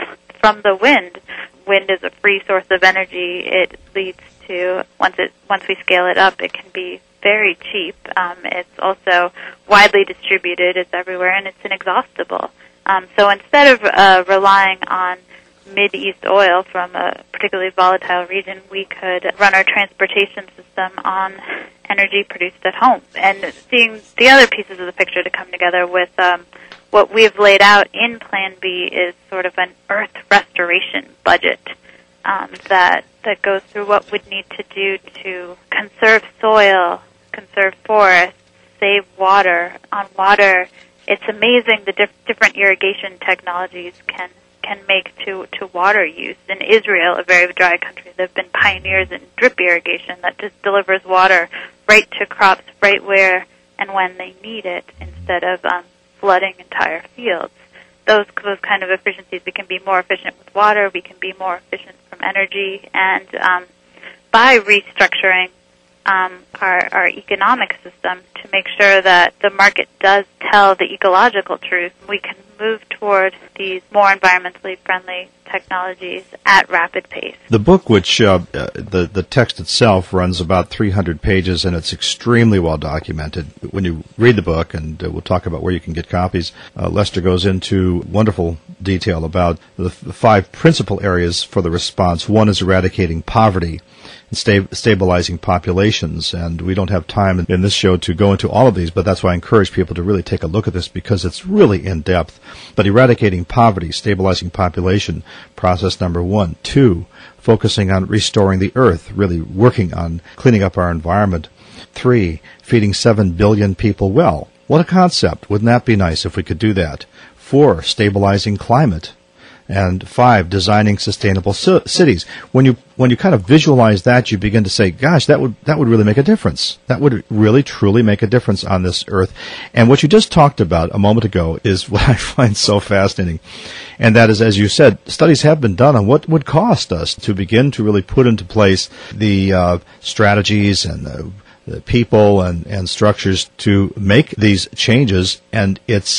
from the wind. Wind is a free source of energy. It leads to, once it once we scale it up, it can be very cheap. Um, it's also widely distributed. It's everywhere, and it's inexhaustible. Um, so instead of uh, relying on Mid-East oil from a particularly volatile region, we could run our transportation system on energy produced at home. And seeing the other pieces of the picture to come together with um, what we've laid out in Plan B is sort of an Earth restoration budget um, that that goes through what we'd need to do to conserve soil, conserve forests, save water. On water, it's amazing the diff- different irrigation technologies can can make to, to water use. In Israel, a very dry country, they've been pioneers in drip irrigation that just delivers water right to crops, right where and when they need it, instead of um, flooding entire fields. Those, those kind of efficiencies, we can be more efficient with water, we can be more efficient from energy, and um, by restructuring um, our, our economic system to make sure that the market does tell the ecological truth, we can move toward these more environmentally friendly technologies at rapid pace. The book, which uh, uh, the the text itself runs about three hundred pages, and it's extremely well documented. When you read the book, and uh, we'll talk about where you can get copies, uh, Lester goes into wonderful detail about the, the five principal areas for the response. One is eradicating poverty and sta- stabilizing populations, and we don't have time in, in this show to go into all of these, but that's why I encourage people to really take a look at this, because it's really in depth. But eradicating poverty, stabilizing population, process number one. Two, focusing on restoring the earth, really working on cleaning up our environment. Three, feeding seven billion people well. What a concept. Wouldn't that be nice if we could do that? Four, stabilizing climate. And five, designing sustainable c- cities. When you when you kind of visualize that, you begin to say, gosh, that would that would really make a difference. That would really, truly make a difference on this earth. And what you just talked about a moment ago is what I find so fascinating. And that is, as you said, studies have been done on what would cost us to begin to really put into place the uh, strategies and the, the people and, and structures to make these changes, and it's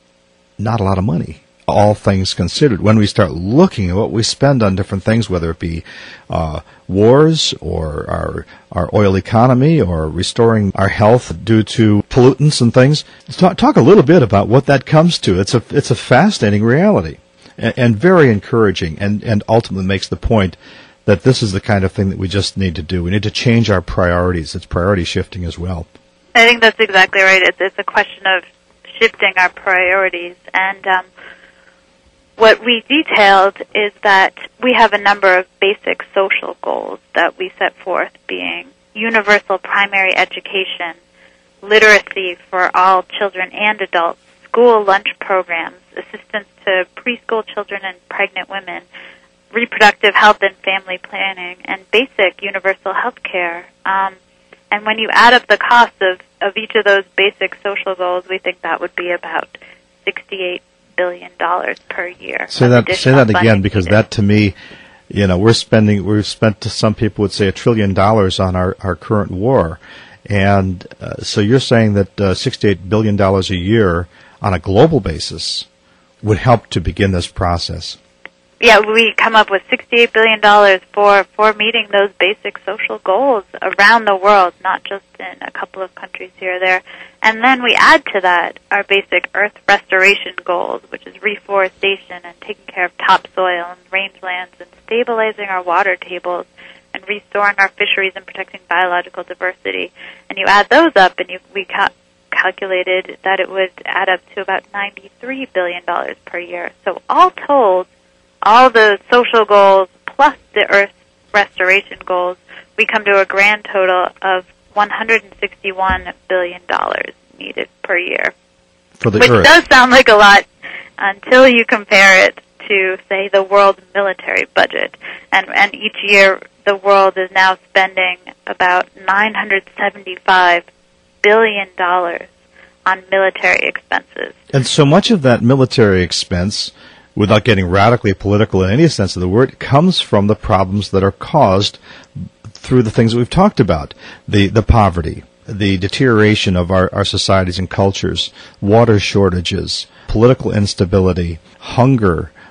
not a lot of money, all things considered. When we start looking at what we spend on different things, whether it be uh, wars or our our oil economy or restoring our health due to pollutants and things, talk, talk a little bit about what that comes to. It's a it's a fascinating reality and, and very encouraging, and, and ultimately makes the point that this is the kind of thing that we just need to do. We need to change our priorities. It's priority shifting as well. I think that's exactly right. It's, it's a question of shifting our priorities. And um, what we detailed is that we have a number of basic social goals that we set forth, being universal primary education, literacy for all children and adults, school lunch programs, assistance to preschool children and pregnant women, reproductive health and family planning, and basic universal health care. Um, and when you add up the cost of, of each of those basic social goals, we think that would be about sixty-eight billion dollars per year. Say that say that again, because that to me, you know, we're spending we've spent, some people would say, a trillion dollars on our, our current war. And uh, so you're saying that uh, sixty-eight billion dollars a year on a global basis would help to begin this process. Yeah, we come up with sixty-eight billion dollars for, for meeting those basic social goals around the world, not just in a couple of countries here or there. And then we add to that our basic earth restoration goals, which is reforestation and taking care of topsoil and rangelands and stabilizing our water tables and restoring our fisheries and protecting biological diversity. And you add those up, and you, we ca- calculated that it would add up to about ninety-three billion dollars per year. So all told, all the social goals plus the earth restoration goals, we come to a grand total of one hundred sixty-one billion dollars needed per year. For the Which earth. does sound like a lot until you compare it to, say, the world military budget. And, and each year the world is now spending about nine hundred seventy-five billion dollars on military expenses. And so much of that military expense, without getting radically political in any sense of the word, comes from the problems that are caused through the things that we've talked about. The the poverty, the deterioration of our, our societies and cultures, water shortages, political instability, hunger,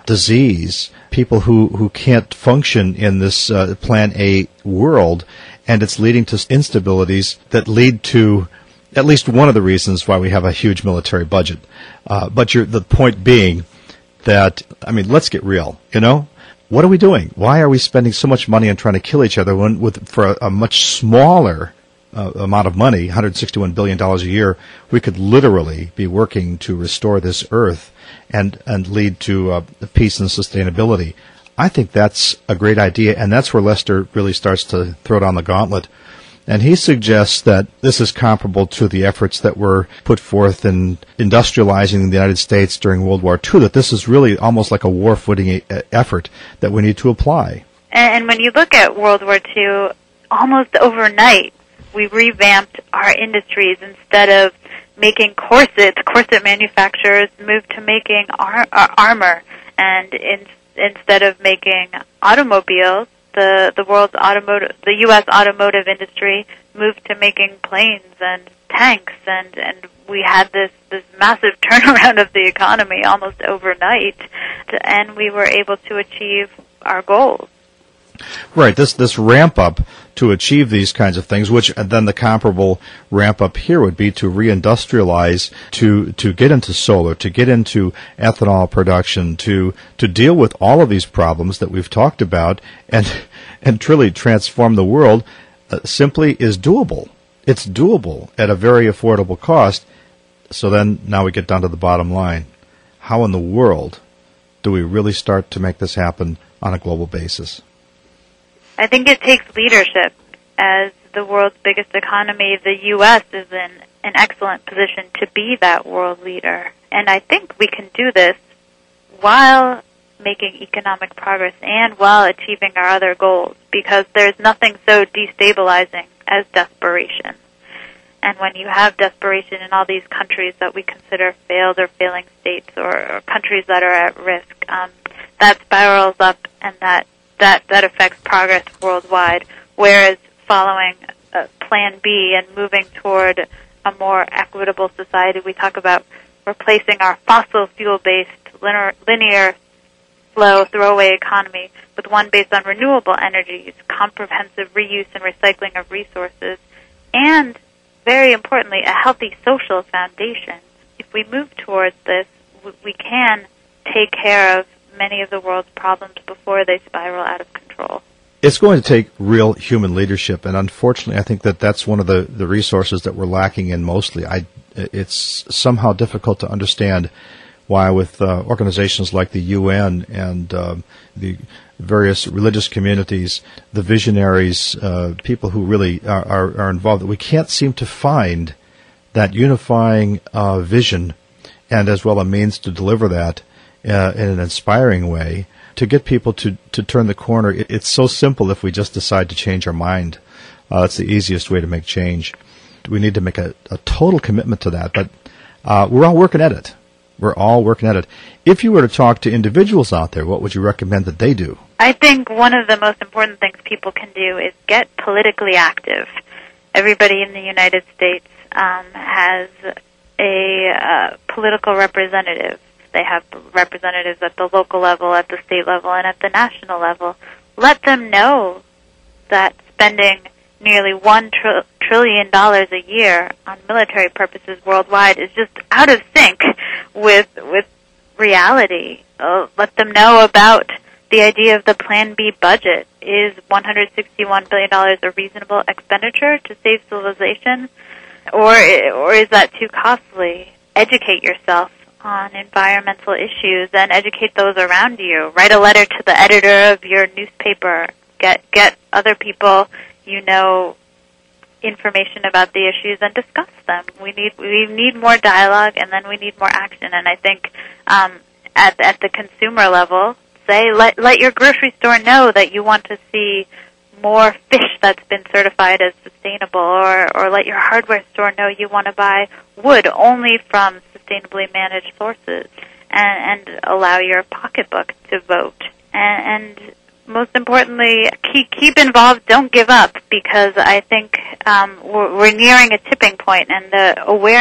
disease, people who, who can't function in this uh, Plan A world, and it's leading to instabilities that lead to at least one of the reasons why we have a huge military budget. Uh, but you're, the point being that, I mean, let's get real, you know? What are we doing? Why are we spending so much money on trying to kill each other when, with, for a, a much smaller uh, amount of money, one hundred sixty-one billion dollars a year, we could literally be working to restore this earth and, and lead to uh, peace and sustainability. I think that's a great idea, and that's where Lester really starts to throw down the gauntlet. And he suggests that this is comparable to the efforts that were put forth in industrializing the United States during World War Two, that this is really almost like a war-footing effort that we need to apply. And when you look at World War Two, almost overnight, we revamped our industries. Instead of making corsets, corset manufacturers moved to making ar- uh, armor. And in, instead of making automobiles, The, the world's automotive, the U S automotive industry moved to making planes and tanks, and, and we had this, this massive turnaround of the economy almost overnight, and we were able to achieve our goals. Right, this this ramp up to achieve these kinds of things, which then the comparable ramp up here would be to reindustrialize, to to get into solar, to get into ethanol production, to to deal with all of these problems that we've talked about, and and truly transform the world, uh, simply is doable. It's doable at a very affordable cost. So then now we get down to the bottom line. How in the world do we really start to make this happen on a global basis? I think it takes leadership. As the world's biggest economy, the U S is in an excellent position to be that world leader. And I think we can do this while making economic progress and while achieving our other goals, because there's nothing so destabilizing as desperation. And when you have desperation in all these countries that we consider failed or failing states, or, or countries that are at risk, um, that spirals up, and that That, that affects progress worldwide, whereas following uh, Plan B and moving toward a more equitable society, we talk about replacing our fossil fuel-based linear, linear flow throwaway economy with one based on renewable energies, comprehensive reuse and recycling of resources, and, very importantly, a healthy social foundation. If we move towards this, we can take care of many of the world's problems before they spiral out of control. It's going to take real human leadership, and unfortunately I think that that's one of the, the resources that we're lacking in mostly. I, it's somehow difficult to understand why with uh, organizations like the U N and uh, the various religious communities, the visionaries, uh, people who really are, are, are involved, that we can't seem to find that unifying uh, vision and as well a means to deliver that Uh, in an inspiring way, to get people to, to turn the corner. It, it's so simple if we just decide to change our mind. Uh, it's the easiest way to make change. We need to make a, a total commitment to that, but uh, we're all working at it. We're all working at it. If you were to talk to individuals out there, what would you recommend that they do? I think one of the most important things people can do is get politically active. Everybody in the United States um, has a uh, political representative. They have representatives at the local level, at the state level, and at the national level. Let them know that spending nearly one tr- trillion dollars a year on military purposes worldwide is just out of sync with with reality. Uh, let them know about the idea of the Plan B budget. Is one hundred sixty-one billion dollars a reasonable expenditure to save civilization, or or is that too costly? Educate yourself on environmental issues and educate those around you. Write a letter to the editor of your newspaper. Get get other people you know information about the issues and discuss them. We need we need more dialogue, and then we need more action. And I think um, at at the consumer level, say let let your grocery store know that you want to see more fish that's been certified as sustainable, or or let your hardware store know you want to buy wood only from sustainably managed sources, and, and allow your pocketbook to vote. And, and most importantly, keep, keep involved, don't give up, because I think um, we're, we're nearing a tipping point, and the awareness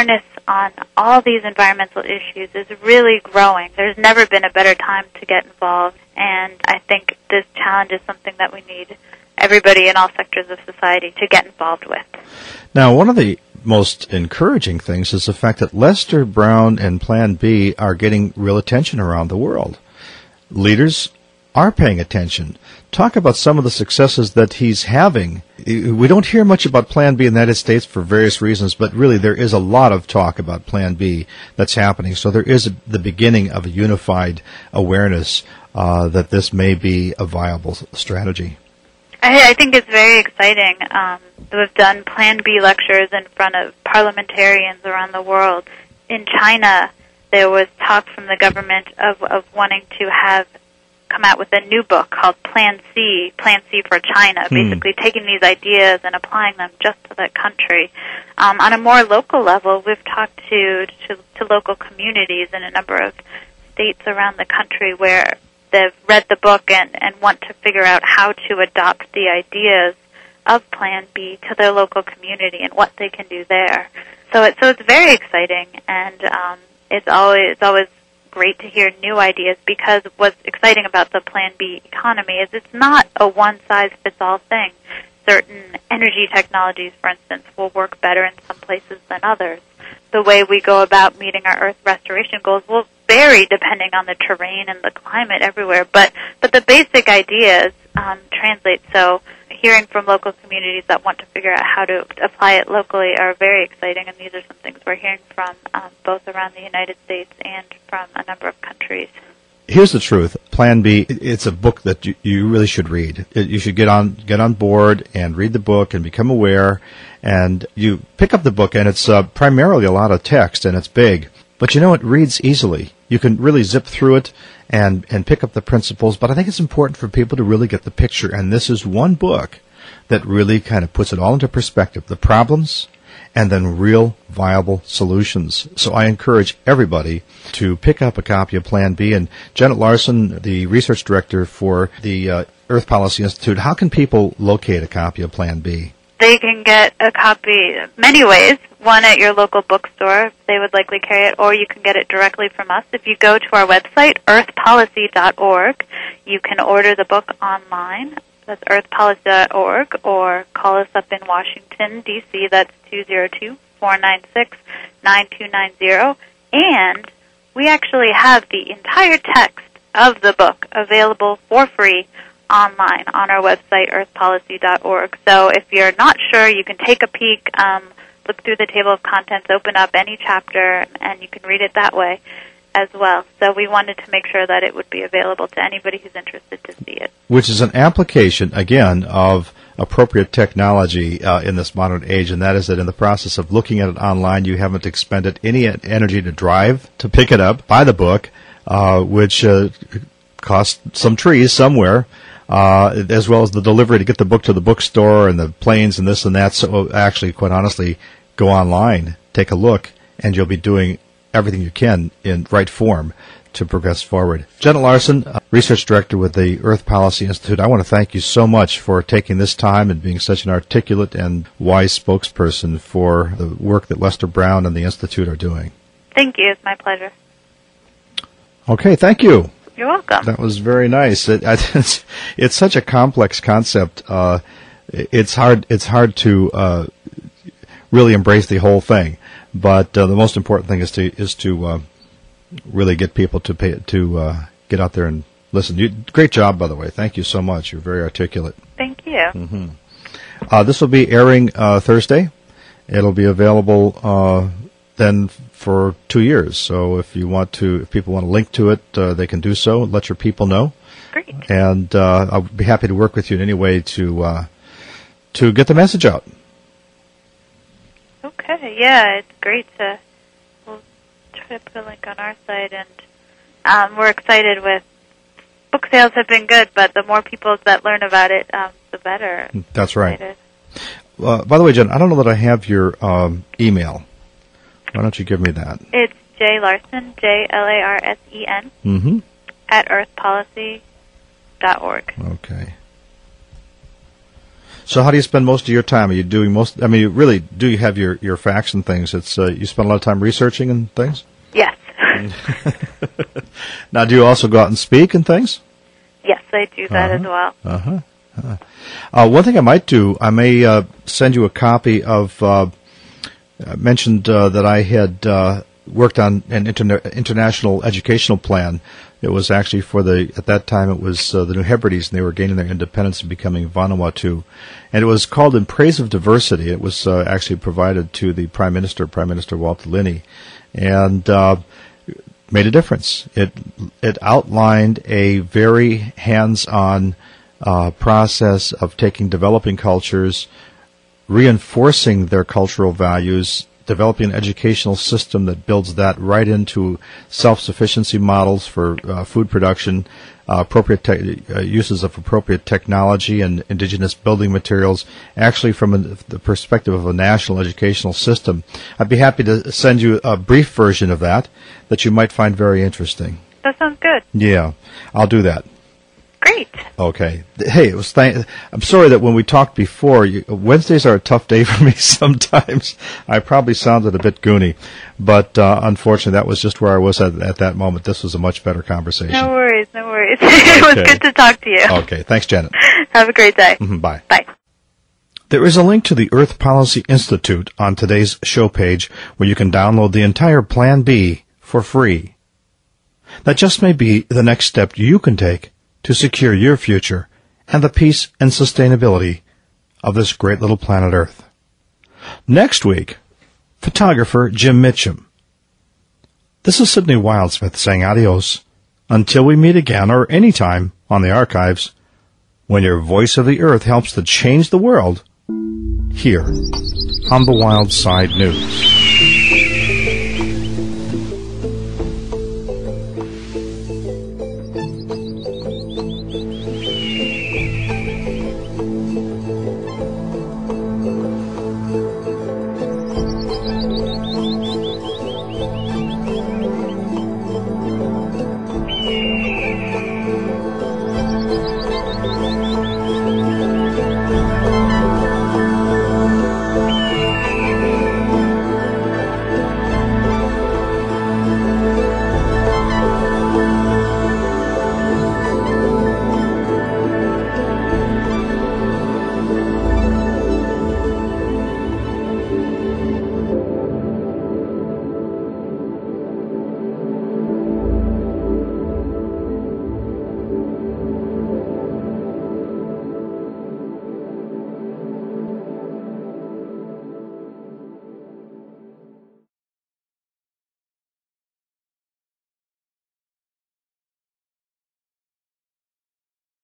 on all these environmental issues is really growing. There's never been a better time to get involved, and I think this challenge is something that we need everybody in all sectors of society to get involved with. Now, one of the most encouraging things is the fact that Lester Brown and Plan B are getting real attention around the world. Leaders are paying attention. Talk about some of the successes that he's having. We don't hear much about Plan B in the United States for various reasons, but really there is a lot of talk about Plan B that's happening. So there is a, the beginning of a unified awareness uh, that this may be a viable strategy. I, I think it's very exciting. Um, we've done Plan B lectures in front of parliamentarians around the world. In China, there was talk from the government of, of wanting to have come out with a new book called Plan C, Plan C for China, hmm. basically taking these ideas and applying them just to that country. Um, on a more local level, we've talked to, to, to local communities in a number of states around the country where they've read the book and, and want to figure out how to adopt the ideas of Plan B to their local community and what they can do there. So it, so it's very exciting, and um, it's always it's always great to hear new ideas, because what's exciting about the Plan B economy is it's not a one-size-fits-all thing. Certain energy technologies, for instance, will work better in some places than others. The way we go about meeting our Earth restoration goals will vary depending on the terrain and the climate everywhere, but, but the basic ideas um, translate. So hearing from local communities that want to figure out how to apply it locally are very exciting, and these are some things we're hearing from um, both around the United States and from a number of countries. Here's the truth. Plan B, it's a book that you, you really should read. It, you should get on get on board and read the book and become aware. And you pick up the book, and it's uh, primarily a lot of text, and it's big. But you know, it reads easily. You can really zip through it and, and pick up the principles. But I think it's important for people to really get the picture. And this is one book that really kind of puts it all into perspective. The problems, and then real viable solutions. So I encourage everybody to pick up a copy of Plan B. And Janet Larson, the research director for the uh, Earth Policy Institute, how can people locate a copy of Plan B? They can get a copy many ways. One at your local bookstore, they would likely carry it, or you can get it directly from us. If you go to our website, earth policy dot org, you can order the book online. That's earth policy dot org, or call us up in Washington, D C That's two zero two, four nine six, nine two nine zero. And we actually have the entire text of the book available for free online on our website, earth policy dot org. So if you're not sure, you can take a peek, um, look through the table of contents, open up any chapter, and you can read it that way as well. So we wanted to make sure that it would be available to anybody who's interested to see it. Which is an application, again, of appropriate technology uh, in this modern age, and that is that in the process of looking at it online, you haven't expended any energy to drive to pick it up, buy the book, uh, which uh, costs some trees somewhere, uh, as well as the delivery to get the book to the bookstore and the planes and this and that. So actually, quite honestly, go online, take a look, and you'll be doing everything you can in right form to progress forward. Janet Larson, uh, Research Director with the Earth Policy Institute, I want to thank you so much for taking this time and being such an articulate and wise spokesperson for the work that Lester Brown and the Institute are doing. Thank you. It's my pleasure. Okay, thank you. You're welcome. That was very nice. It, it's, it's such a complex concept. Uh, it's hard. It's hard to uh, really embrace the whole thing. But uh, the most important thing is to is to uh, really get people to pay to uh, get out there and listen. You, great job, by the way. Thank you so much. You're very articulate. Thank you. Mm-hmm. Uh, this will be airing uh, Thursday. It'll be available uh, then for two years. So if you want to, if people want to link to it, uh, they can do so. Let your people know. Great. And uh, I'll be happy to work with you in any way to uh, to get the message out. Okay, yeah, it's great to, we'll try to put a link on our site, and um, we're excited with, book sales have been good, but the more people that learn about it, um, the better. That's right. Uh, by the way, Jen, I don't know that I have your um, email. Why don't you give me that? It's J Larson, J L A R S E N, mm-hmm. at earth policy dot org. Okay. So how do you spend most of your time? Are you doing most, I mean, you really, do you have your, your facts and things? It's, uh, you spend a lot of time researching and things? Yes. Now, do you also go out and speak and things? Yes, I do that uh-huh. as well. Uh-huh. Uh-huh. Uh, one thing I might do, I may uh, send you a copy of, uh, I mentioned uh, that I had uh, worked on an interna- international educational plan. It was actually for the, at that time it was uh, the New Hebrides, and they were gaining their independence and becoming Vanuatu. And it was called In Praise of Diversity. It was uh, actually provided to the Prime Minister, Prime Minister Walter Linney, and uh, made a difference. It it outlined a very hands-on uh, process of taking developing cultures, reinforcing their cultural values, developing an educational system that builds that right into self-sufficiency models for uh, food production, uh, appropriate te- uh, uses of appropriate technology and indigenous building materials, actually from a, the perspective of a national educational system. I'd be happy to send you a brief version of that that you might find very interesting. That sounds good. Yeah, I'll do that. Great. Okay. Hey, it was. Th- I'm sorry that when we talked before, you, Wednesdays are a tough day for me sometimes. I probably sounded a bit goony, but uh, unfortunately, that was just where I was at, at that moment. This was a much better conversation. No worries, no worries. It was Okay. good to talk to you. Okay. Thanks, Janet. Have a great day. Mm-hmm, bye. Bye. There is a link to the Earth Policy Institute on today's show page where you can download the entire Plan B for free. That just may be the next step you can take to secure your future and the peace and sustainability of this great little planet Earth. Next week, photographer Jim Mitchum. This is Sidney Wildsmith saying adios until we meet again or anytime on the archives when your voice of the Earth helps to change the world here on the Wild Side News.